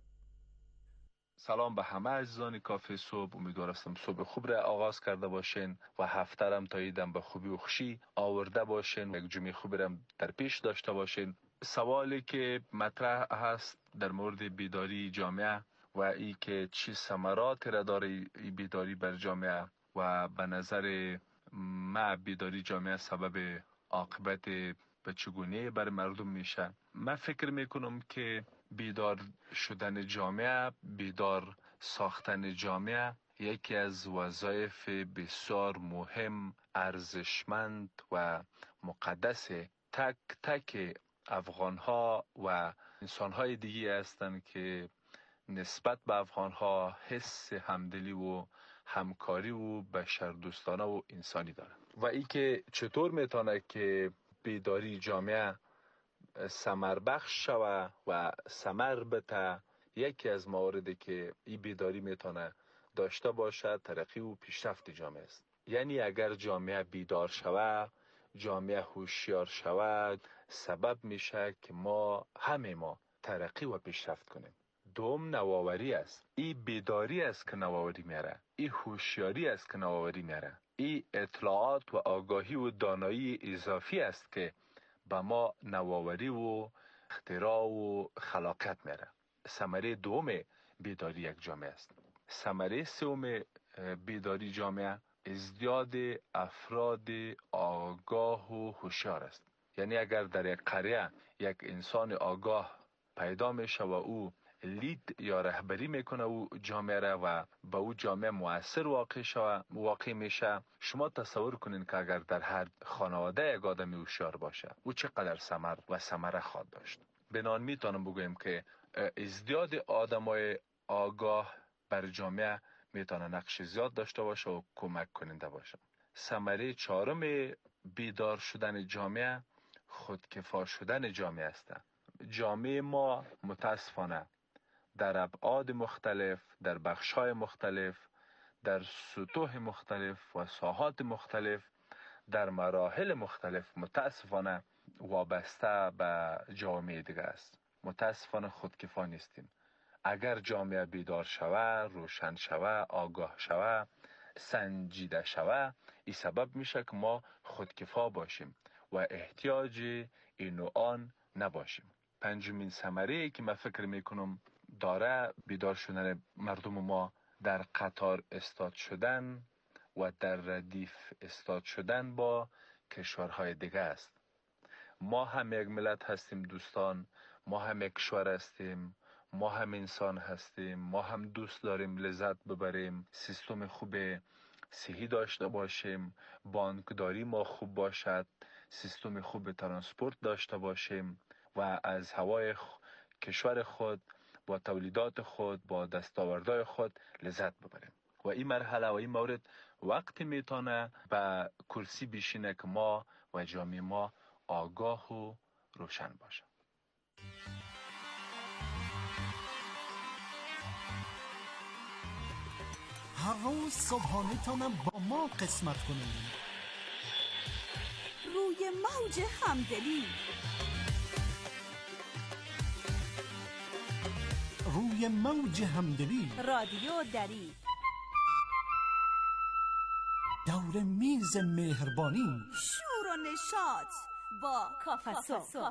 سلام به همه عزیزان کافه صبح. امیدوار هستم صبح خوب را آغاز کرده باشین و هفته رم تا ایدم به خوبی و خوشی آورده باشین و یک جمعه خوبی رم در پیش داشته باشین. سوالی که مطرح هست در مورد بیداری جامعه و ای که چی ثمرات را داره ای بیداری بر جامعه و به نظر ما بیداری جامعه سبب عاقبت به چگونه بر مردم میشه. من فکر میکنم که بیدار شدن جامعه، بیدار ساختن جامعه یکی از وظایف بسیار مهم، ارزشمند و مقدس تک تک افغان ها و انسان های دیگه هستند که نسبت به افغان ها حس همدلی و همکاری و بشردوستانه و انسانی دارند. و ای که چطور میتونه که بیداری جامعه ثمر بخش شوه و ثمر بده، یکی از مواردی که این بیداری میتونه داشته باشه ترقی و پیشرفت جامعه است. یعنی اگر جامعه بیدار شوه، جامعه هوشیار شود، سبب میشه که ما همه ما ترقی و پیشرفت کنیم. دوم نوآوری است. این بیداری است که نوآوری میاره. این هوشیاری است که نوآوری میاره. این اطلاعات و آگاهی و دانایی اضافی است که به ما نوآوری و اختراع و خلاقیت میاره. ثمره دوم بیداری یک جامعه است. ثمره سوم بیداری جامعه ازدیاد افراد آگاه و هوشیار است. یعنی اگر در یک قریه یک انسان آگاه پیدا میشه و او لید یا رهبری میکنه او جامعه را و به او جامعه مؤثر واقع شوه واقع میشه، شما تصور کنین که اگر در هر خانواده یک آدم هوشیار باشه او چقدر ثمر و ثمره خواهد داشت. بنان میتونم بگویم که ازدیاد آدمای آگاه بر جامعه میتونه نقش زیاد داشته باشه و کمک کننده باشه. ثمره چهارم بیدار شدن جامعه خودکفا شدن جامعه است. جامعه ما متاسفانه در ابعاد مختلف، در بخش‌های مختلف، در سطوح مختلف و ساحات مختلف، در مراحل مختلف متاسفانه وابسته به جامعه دیگه است. متاسفانه خودکفا نیستیم. اگر جامعه بیدار شوه، روشن شوه، آگاه شوه، سنجیده شوه، این سبب میشه که ما خودکفا باشیم و احتیاج این و آن نباشیم. پنجمین ثمره که من فکر میکنم داره بیدار شدن مردم ما در قطار استاد شدن و در ردیف استاد شدن با کشورهای دیگه است. ما هم یک ملت هستیم دوستان، ما هم یک کشور هستیم، ما هم انسان هستیم، ما هم دوست داریم لذت ببریم، سیستم خوب صحی داشته باشیم، بانکداری ما خوب باشد، سیستم خوب ترانسپورت داشته باشیم و از هوای کشور خود با تولیدات خود با دستاوردهای خود لذت ببریم. و این مرحله و این مورد وقتی میتونه به کرسی بشینه که ما و جامعه ما آگاه و روشن باشه. هر روز صبحانه تانم با ما قسمت کنیم. روی موج همدلی، روی موج همدلی، رادیو دری، دور میز مهربانی، شور و نشاط با کافسو.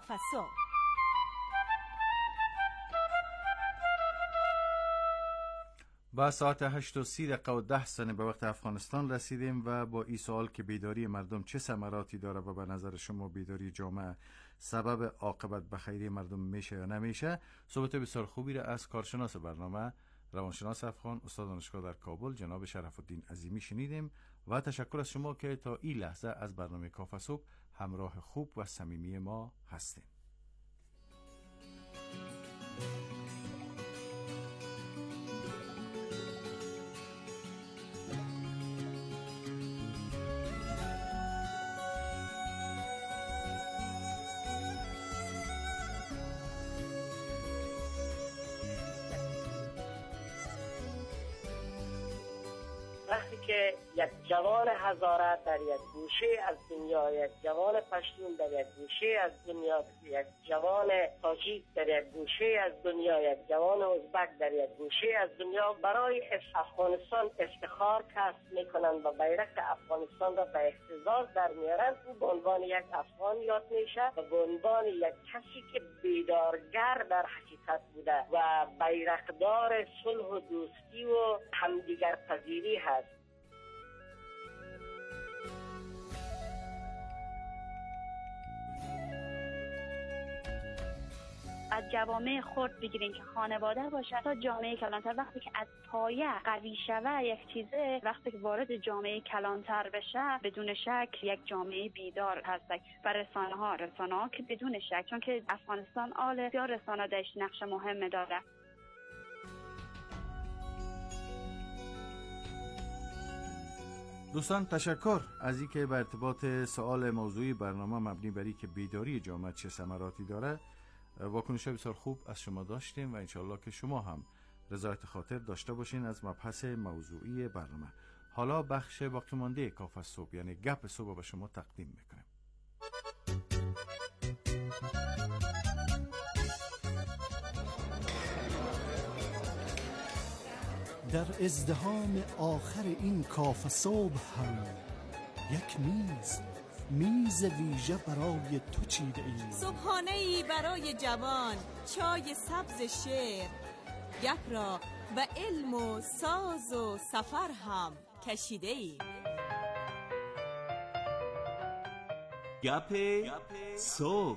با ساعت هشت و سی دقیقه و ده ثانیه به وقت افغانستان رسیدیم و با این سوال که بیداری مردم چه ثمراتی داره و به نظر شما بیداری جامعه سبب عاقبت بخیری مردم میشه یا نمیشه، صحبت بسیار خوبی را از کارشناس برنامه روانشناس افغان استاد دانشگاه در کابل جناب شرف الدین عظیمی شنیدیم و تشکر از شما که تا این لحظه از برنامه کافه صبح همراه خوب و صمیمی ما هستیم. وقتی که یک جوان هزاره در یک گوشه از دنیا، یک جوان پشتون در یک گوشه از دنیا، یک جوان تاجیک در یک گوشه از دنیا، یک جوان ازبک در یک گوشه از دنیا برای افغانستان افتخار کسب میکنند و بیرق افغانستان را به اهتزاز در میارند، او به عنوان یک افغان یاد میشه و به عنوان یک کسی که بیدارگر در حقیقت بوده و بیرقدار صلح و دوستی و همدیگر پذیری هست. از جوامع خرد بگیریم که خانواده باشه تا جامعه کلانتر. وقتی که از پایه قوی شوه یک چیزه، وقتی که وارد جامعه کلانتر بشه بدون شک یک جامعه بیدار هست. و رسانه ها رسانه ها که بدون شک، چون که افغانستان آل بسیار رسانه داشت نقش مهم داره. دوستان تشکر از اینکه به ارتباط سوال موضوعی برنامه مبنی بر اینکه بیداری جامعه چه ثمراتی داره واکنش بسیار خوب از شما داشتیم و انشالله که شما هم رضایت خاطر داشته باشین از مبحث موضوعی برنامه. حالا بخش باقی مانده کافه صبح یعنی گپ صبح به شما تقدیم میکنیم. در ازدحام آخر این کافه صبح هم یک میز میز ویژه برای تو چیده ای، صبحانه ای برای جوان، چای سبز شعر، گپ را به علم و ساز و سفر هم کشیده ای. گپ صبح.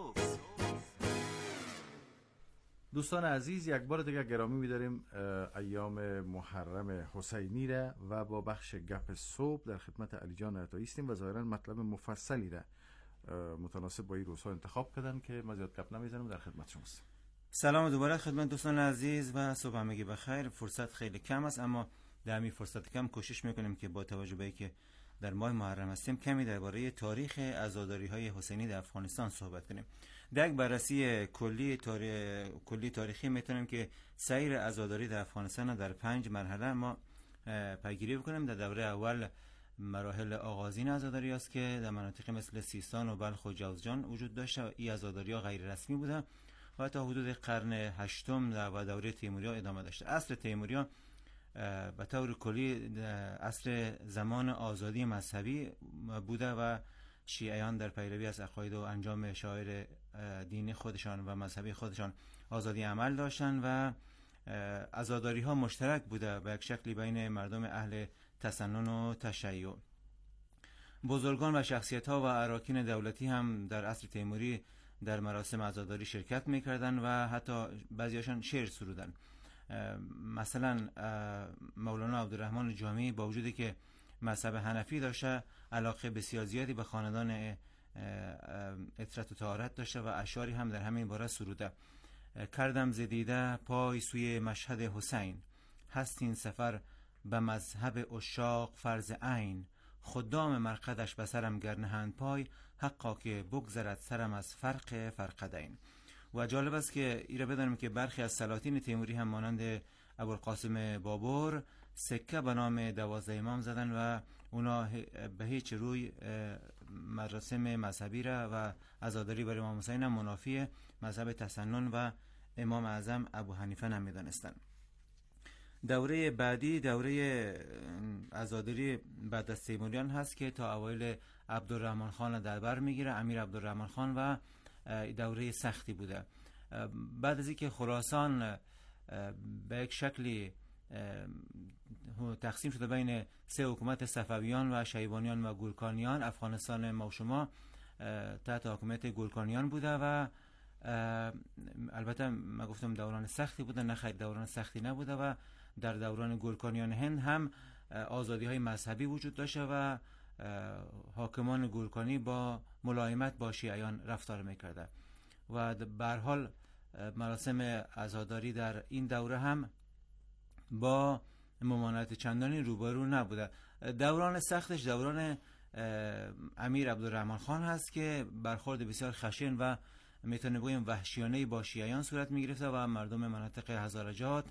دوستان عزیز، یک بار دیگه گرامی می‌داریم ایام محرم حسینی را و با بخش گپ صبح در خدمت علی جان عطایی هستیم و ظاهرا مطلب مفصلی را متناسب با این روزها انتخاب کردن که ما زیاد گپ نمی‌زنیم، در خدمت شماست. سلام دوباره خدمت دوستان عزیز و صبح همگی بخیر. فرصت خیلی کم است، اما در همین فرصت کم کوشش میکنیم که با توجه به اینکه در ماه محرم هستیم کمی درباره تاریخ عزاداری‌های حسینی در افغانستان صحبت کنیم. در یک بررسی کلی تاریخ کلی تاریخی میتونیم که سیر عزاداری در افغانستان در پنج مرحله ما پیگیری بکنیم. در دوره اول مراحل آغازین عزاداری است که در مناطق مثل سیستان و بلخ و جوزجان وجود داشته و این عزاداری‌ها غیر رسمی بوده و تا حدود قرن هشتم و دوره تیموری‌ها ادامه داشته. عصر تیموری‌ها به طور کلی عصر زمان آزادی مذهبی بوده و شیعیان در پیروی از عقاید و انجام شعائر دینی خودشان و مذهبی خودشان آزادی عمل داشتند و عزاداری ها مشترک بوده به یک شکلی بین مردم اهل تسنن و تشیع. بزرگان و شخصیت ها و اراکین دولتی هم در عصر تیموری در مراسم عزاداری شرکت میکردن و حتی بعضیاشان شعر سرودن. مثلا مولانا عبدالرحمن جامی با وجودی که مذهب حنفی داشته علاقه بسیار زیادی به خاندان اطرت و طهارت داشته و اشعاری هم در همین باره سروده. کردم ز دیده پای سوی مشهد حسین، هست این سفر به مذهب عشاق فرض عین. خدام مرقدش به سرم گر نهند پای، حقا که بگذرد سرم از فرق فرقدین. و جالب است که ایره بدانیم که برخی از سلاطین تیموری هم مانند ابوالقاسم بابر سکه به نام دوازده امام زدن و اونا به هیچ روی مراسم مذهبی را و عزاداری برای امام حسین هم منافی مذهب تسنن و امام اعظم ابو حنیفه نمیدانستند. دوره بعدی دوره عزاداری بعد از تیموریان هست که تا اوایل عبدالرحمن خان در بر میگیره، امیر عبدالرحمن خان، و دوره سختی بوده. بعد از اینکه خراسان به یک شکلی تقسیم شده بین سه حکومت صفویان و شیبانیان و گورکانیان، افغانستان ما و شما تحت حکومت گورکانیان بوده و البته ما گفتم دوران سختی بوده، نه خیر دوران سختی نبوده و در دوران گورکانیان هند هم آزادی های مذهبی وجود داشته و حاکمان گورکانی با ملایمت با شیعیان رفتار میکرده و به هر حال مراسم عزاداری در این دوره هم با ممانعت چندانی روبرو نبوده. دوران سختش دوران امیر عبدالرحمن خان هست که برخورد بسیار خشن و میتونه بگویم وحشیانه با شیعیان صورت میگرفته و مردم مناطق هزارجات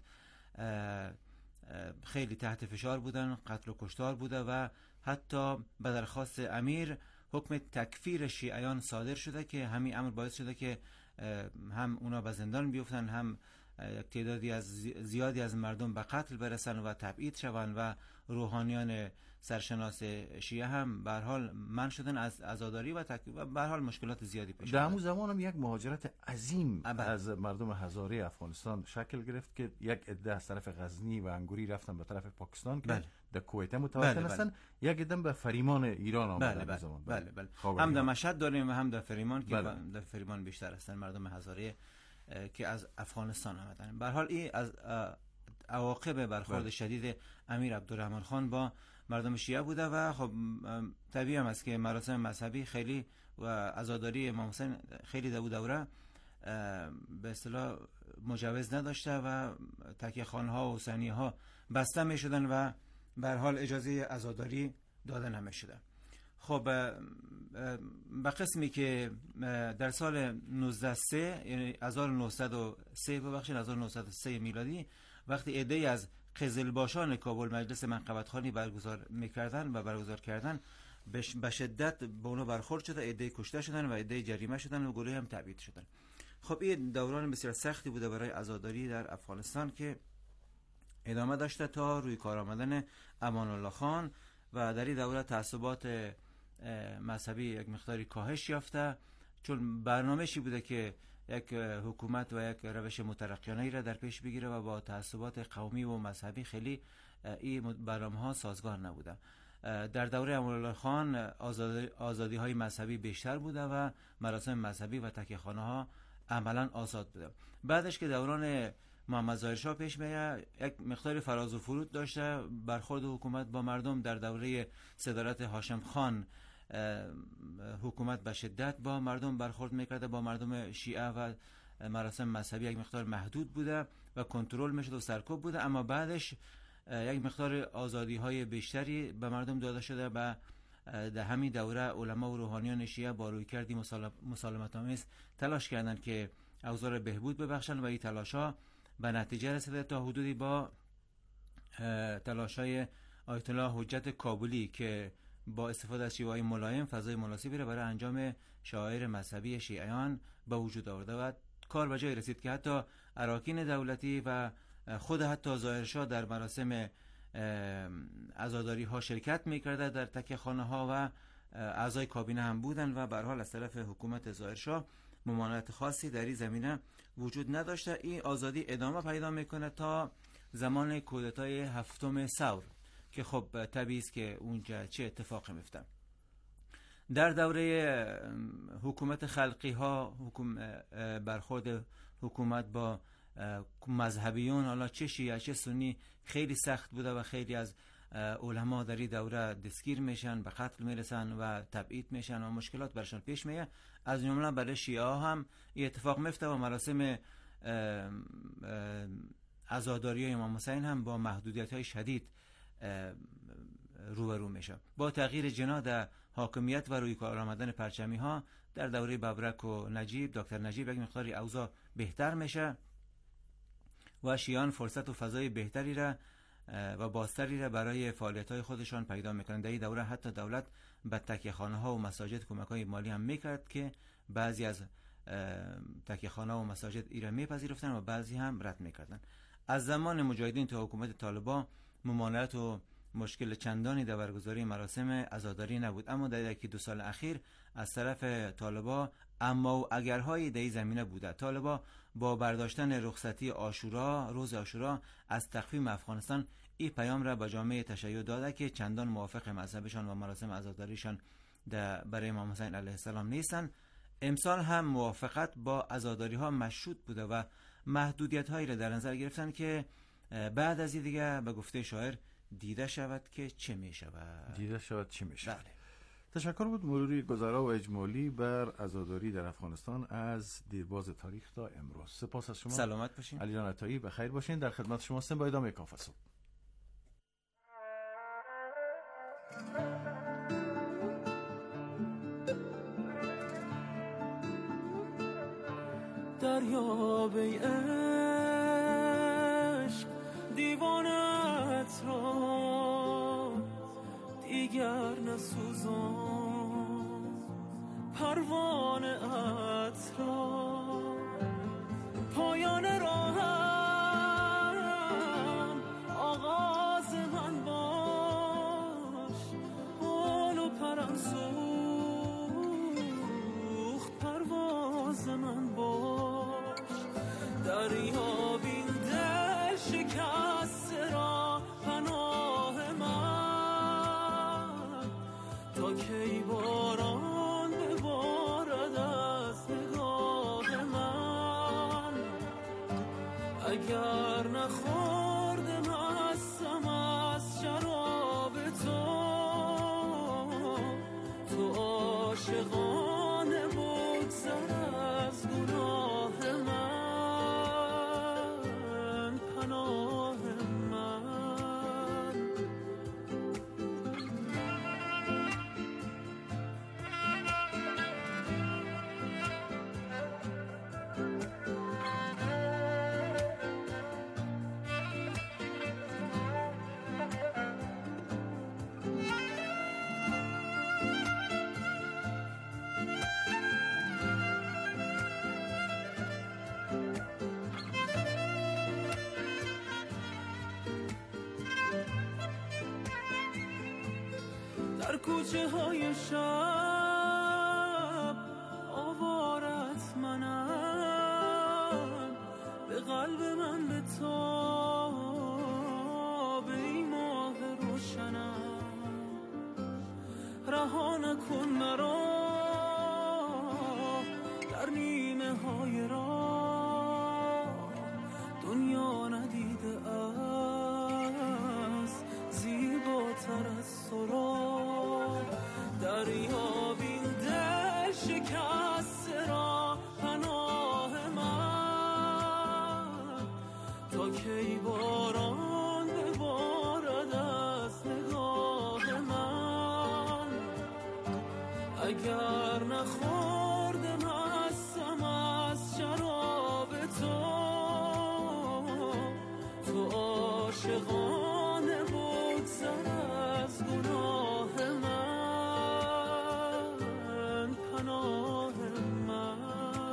خیلی تحت فشار بودن، قتل و کشتار بوده و حتی به درخواست امیر حکم تکفیر شیعیان صادر شده که همین امر باعث شده که هم اونا به زندان بیفتن، هم تعدادی از زیادی از مردم به قتل برسن و تبعید شوند و روحانیان سرشناس شیعه هم به هر حال منع شدن از عزاداری و تک... و به هر حال مشکلات زیادی پیش در همون زمان هم یک مهاجرت عظیم از مردم هزاره افغانستان شکل گرفت که یک عده از طرف غزنی و انگوری رفتن به طرف پاکستان که بله. در کویت متوطن هستن، یک عده به فریمان ایران آمدن. بله بله. زمان بله بله. هم در مشهد داریم و هم در فریمان که بله. در فریمان بیشتر هستن مردم هزاره که از افغانستان آمدن. به هر حال این از عواقب برخورد بله. شدید امیر عبدالرحمن خان با مردم شیعه بوده و خب طبیعی هم است که مراسم مذهبی خیلی و عزاداری امام حسین خیلی دو دوره به اصطلاح مجوز نداشته و تکیه خانه‌ها و حسینی‌ها بسته می‌شدن و به هر حال اجازه عزاداری داده نمی‌شده. خب به قسمی که در سال نوزده سه یعنی هزار و نهصد و سه ببخشید هزار و نهصد و سه میلادی وقتی عده‌ای از قزلباشان کابل مجلس منقبتخوانی برگزار میکردن و برگزار کردن به شدت به اونا برخورد شده، عده‌ای کشته شدن و عده‌ای جریمه شدن و گروهی هم تبعید شدن. خب این دوران بسیار سختی بوده برای عزاداری در افغانستان که ادامه داشته تا روی کار آمدن امان الله خان و در این دوره تعصبات مذهبی یک مقداری کاهش یافته، چون برنامه‌ای بوده که یک حکومت و یک روش مترقیانه را در پیش بگیره و با تعصبات قومی و مذهبی خیلی این برنامه‌ها سازگار نبوده. در دوره امان الله خان آزادی, آزادی های مذهبی بیشتر بوده و مراسم مذهبی و تکیه‌خانه ها عملا آزاد بوده. بعدش که دوران محمد ظاهر شاه پیش میاد یک مقدار فراز و فرود داشته، برخورد حکومت با مردم در دوره صدارت هاشم خان حکومت به شدت با مردم برخورد میکرده، با مردم شیعه و مراسم مذهبی یک مقدار محدود بوده و کنترل میشد و سرکوب بوده، اما بعدش یک مقدار آزادی های بیشتری به مردم داده شده. و در همین دوره علما و روحانیان شیعه با رویکردی مسالمت آمیز تلاش کردند که اوضاع بهبود ببخشند و این تلاش ها به نتیجه رسیده تا حدودی با تلاش های آیت الله حجت کابلی که با استفاده از شیوه‌های ملایم فضای مناسبی را برای انجام شعائر مذهبی شیعیان به وجود آورده و کار به جای رسید که حتی اراکین دولتی و خود حتی ظاهر شاه در مراسم عزاداری ها شرکت می‌کرده، در تکیه خانه ها و اعضای کابینه هم بودن و به هر حال از طرف حکومت ظاهر شاه ممانعت خاصی در این زمینه وجود نداشته. این آزادی ادامه پیدا میکنه تا زمان کودتای هفتم ثور که خب طبیعی است که اونجا چه اتفاقی میفته. در دوره حکومت خلقی ها حکوم برخورد حکومت با مذهبیون، حالا چه شیعه چه سنی، خیلی سخت بوده و خیلی از علما در این دوره دستگیر میشن، به قتل میرسن و تبعید میشن و مشکلات برشان پیش میاد. از جمله برای شیعه هم این اتفاق میفته و مراسم عزاداری امام حسین هم با محدودیت های شدید روبرو میشه. با تغییر جنا در حاکمیت و روی کار آمدن پرچمی ها در دوره ببرک و نجیب، دکتر نجیب، یک مقداری اوضاع بهتر میشه و شیعان فرصت و فضای بهتری را و بازتری را برای فعالیت های خودشان پیدا میکنند. در این دوره حتی دولت به تکیه خانه ها و مساجد کمک های مالی هم میکرد که بعضی از تکیه خانه ها و مساجد ایران میپذیرفتند و بعضی هم رد میکردند. از زمان مجاهدین تا حکومت طالبان ممانعت و مشکل چندانی در برگزاری مراسم عزاداری نبود، اما در یکی دو سال اخیر از طرف طالبان اما و اگرهای در این زمینه بوده. طالبان با برداشتن رخصتی عاشورا، روز عاشورا، از تخفیم افغانستان این پیام را به جامعه تشیع داده که چندان موافق مذهبشان و مراسم عزاداریشان برای امام حسین علیه السلام نیستند. امسال هم موافقت با عزاداری ها مشروط بوده و محدودیت هایی را در نظر گرفتن که بعد از این دیگه به گفته شاعر دیده شود که چه می شود. دیده شود چه می شود. بله. تشکر بود مروری گذرا و اجمالی بر عزاداری در افغانستان از دیرباز تاریخ تا امروز. سپاس از شما. سلامت باشین. علی جان عطایی بخیر باشین. در خدمت شما هستیم با ادامه کافه صبح. دریاب ای عشق دیوانت را دیگر نسوزان، پروانه ات را پایان راهم آغاز من باش، بال و پرم سوخت پرواز من باش، دریا بین دل شکسته را پناه من، تا کی باران ببارد از نگاه من، اگر نخورده مستم از شراب تو، تو عاشقانه بگذر از گناه من، پناه من. در کوچه های شب آوارت منم، به قلب من به تاب ای ماه روشنم، رها نکن مرا در نیمه های راه، دنیا ندیده است زیباتر از تو را، دریا بین دل شکسته را پناه من، تا کی باران ببارد از نگاه من، اگر نخورده مستم از شراب تو، تو عاشقانه بگذر از گناه من، پناه من.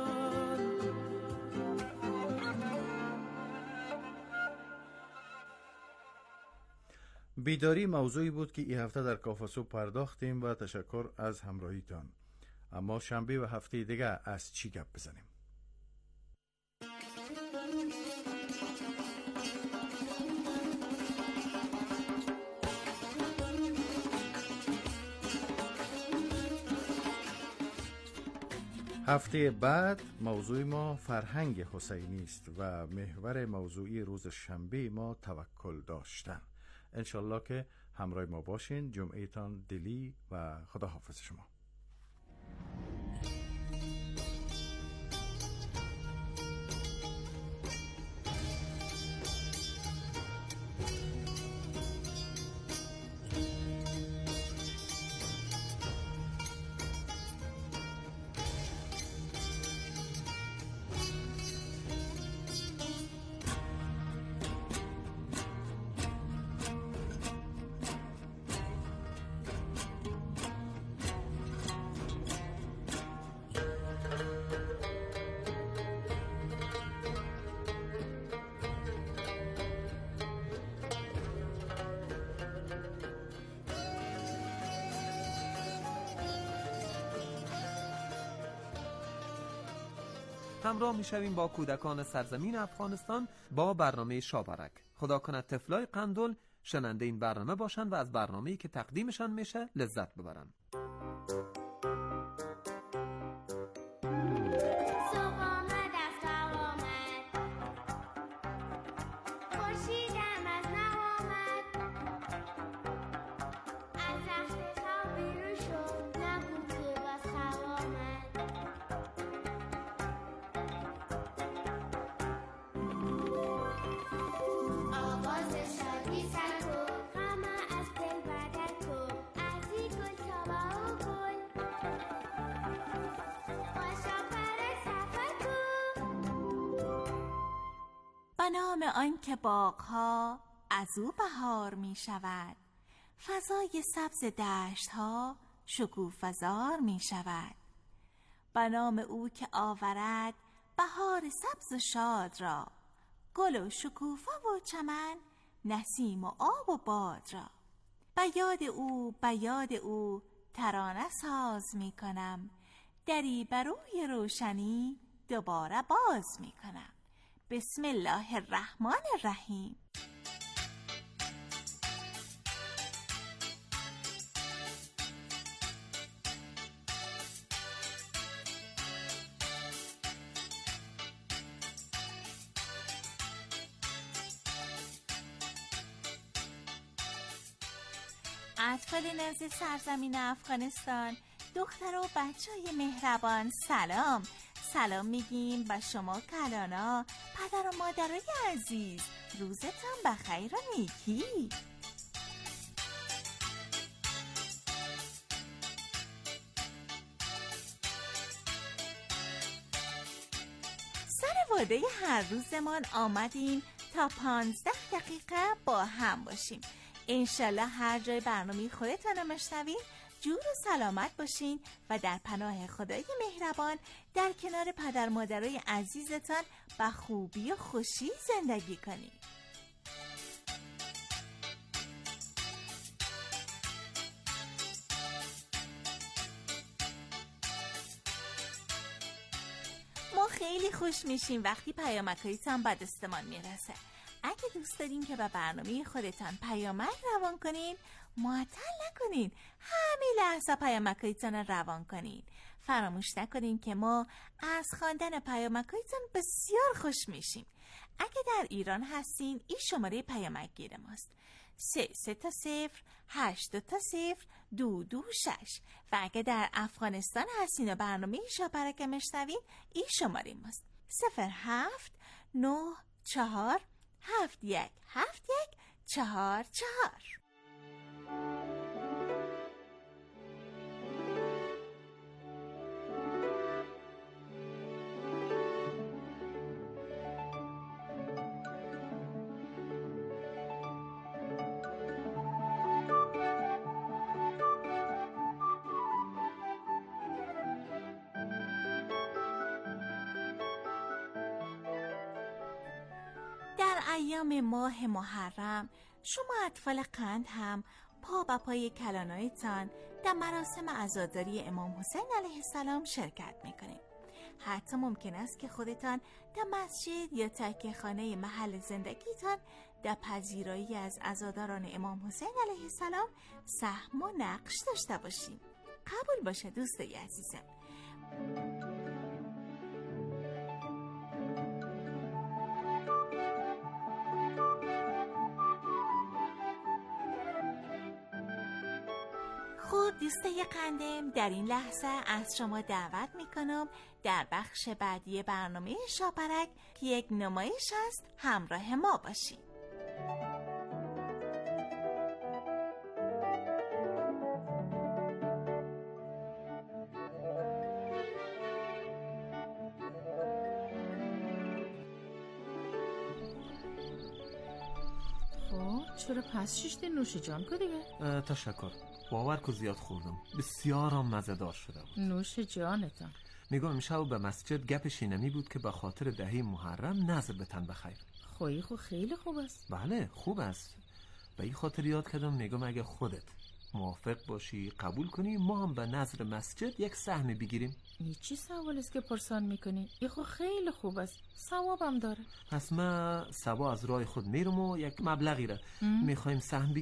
بیداری موضوعی بود که این هفته در کافه صبح پرداختیم و تشکر از همراهیتان. اما شنبه و هفته دیگه از چی گپ بزنیم؟ هفته بعد موضوع ما فرهنگ حسینی است و محور موضوعی روز شنبه ما توکل داشتن. انشالله که همراه ما باشین. جمعهتان دلی و خداحافظ شما. همراه میشویم با کودکان سرزمین افغانستان با برنامه شابرک. خدا کند طفلای قندل شننده این برنامه باشند و از برنامه‌ای که تقدیمشان میشه لذت ببرند. به نام آن که باغ‌ها از او بهار می شود، فضای سبز دشت‌ها شکوفه‌زار می شود. به نام او که آورد بهار سبز و شاد را، گل و شکوفه و چمن، نسیم و آب و باد را. به یاد او به یاد او ترانه ساز می کنم، دری بر روی روشنی دوباره باز می کنم. بسم الله الرحمن الرحیم. اطفال نازی سرزمین افغانستان، دختر و بچه های مهربان، سلام سلام میگیم به شما کلانا، پدر و مادرای عزیز، روزتان بخیر و نیکی. سر واده هر روزمان آمدیم تا پانزده دقیقه با هم باشیم. انشالله هر جای برنامه خودتان رو مشنوین جور و سلامت باشین و در پناه خدای مهربان در کنار پدر مادرای عزیزتان با خوبی و خوشی زندگی کنین. ما خیلی خوش میشیم وقتی پیامک‌هایتان به دستمان میرسه. اگه دوست دارین که به برنامه خودتان پیامک روان کنین، معطل نکنین، همین لحظه پیامک‌هایتان روان کنین. فراموش نکنین که ما از خواندن پیامک‌هایتان بسیار خوش میشیم. اگه در ایران هستین، این شماره پیامک گیر ماست: سه سه تا صفر هشت دو تا صفر دو دو شش. و اگه در افغانستان هستین و برنامه شابرک مشنوین، این شماره ماست: صفر هفت نه چهار هفت یک هفت یک چهار چهار. در ایام ماه محرم شما اطفال قند هم پا به پای کلانایتان در مراسم عزاداری امام حسین علیه السلام شرکت میکنید. حتی ممکن است که خودتان در مسجد یا تکیه خانه محل زندگیتان در پذیرایی از عزاداران امام حسین علیه السلام سهم و نقش داشته باشید. قبول باشه دوستای عزیزم. خب دوستای قندم، در این لحظه از شما دعوت میکنم در بخش بعدی برنامه شابرک که یک نمایش است همراه ما باشید. خب چرا پس شیشته نوش جان که دیگه؟ تشکر، باور که زیاد خوردم، بسیارم مزه‌دار شده بود. نوش جانتان. میگم امشب به مسجد گپ شینمی بود که به خاطر دهه محرم نظر بتن بخیر. خویی خو خیلی خوب است. بله خوب است. به این خاطر یاد کردم میگم اگه خودت موافق باشی قبول کنی ما هم به نظر مسجد یک سهم بگیریم. این چی سوال است که پرسان میکنی؟ این خود خیلی خوب است، ثوابم داره. پس ما سبا از راه خود میرم و یک مبلغی را میخوایم سهم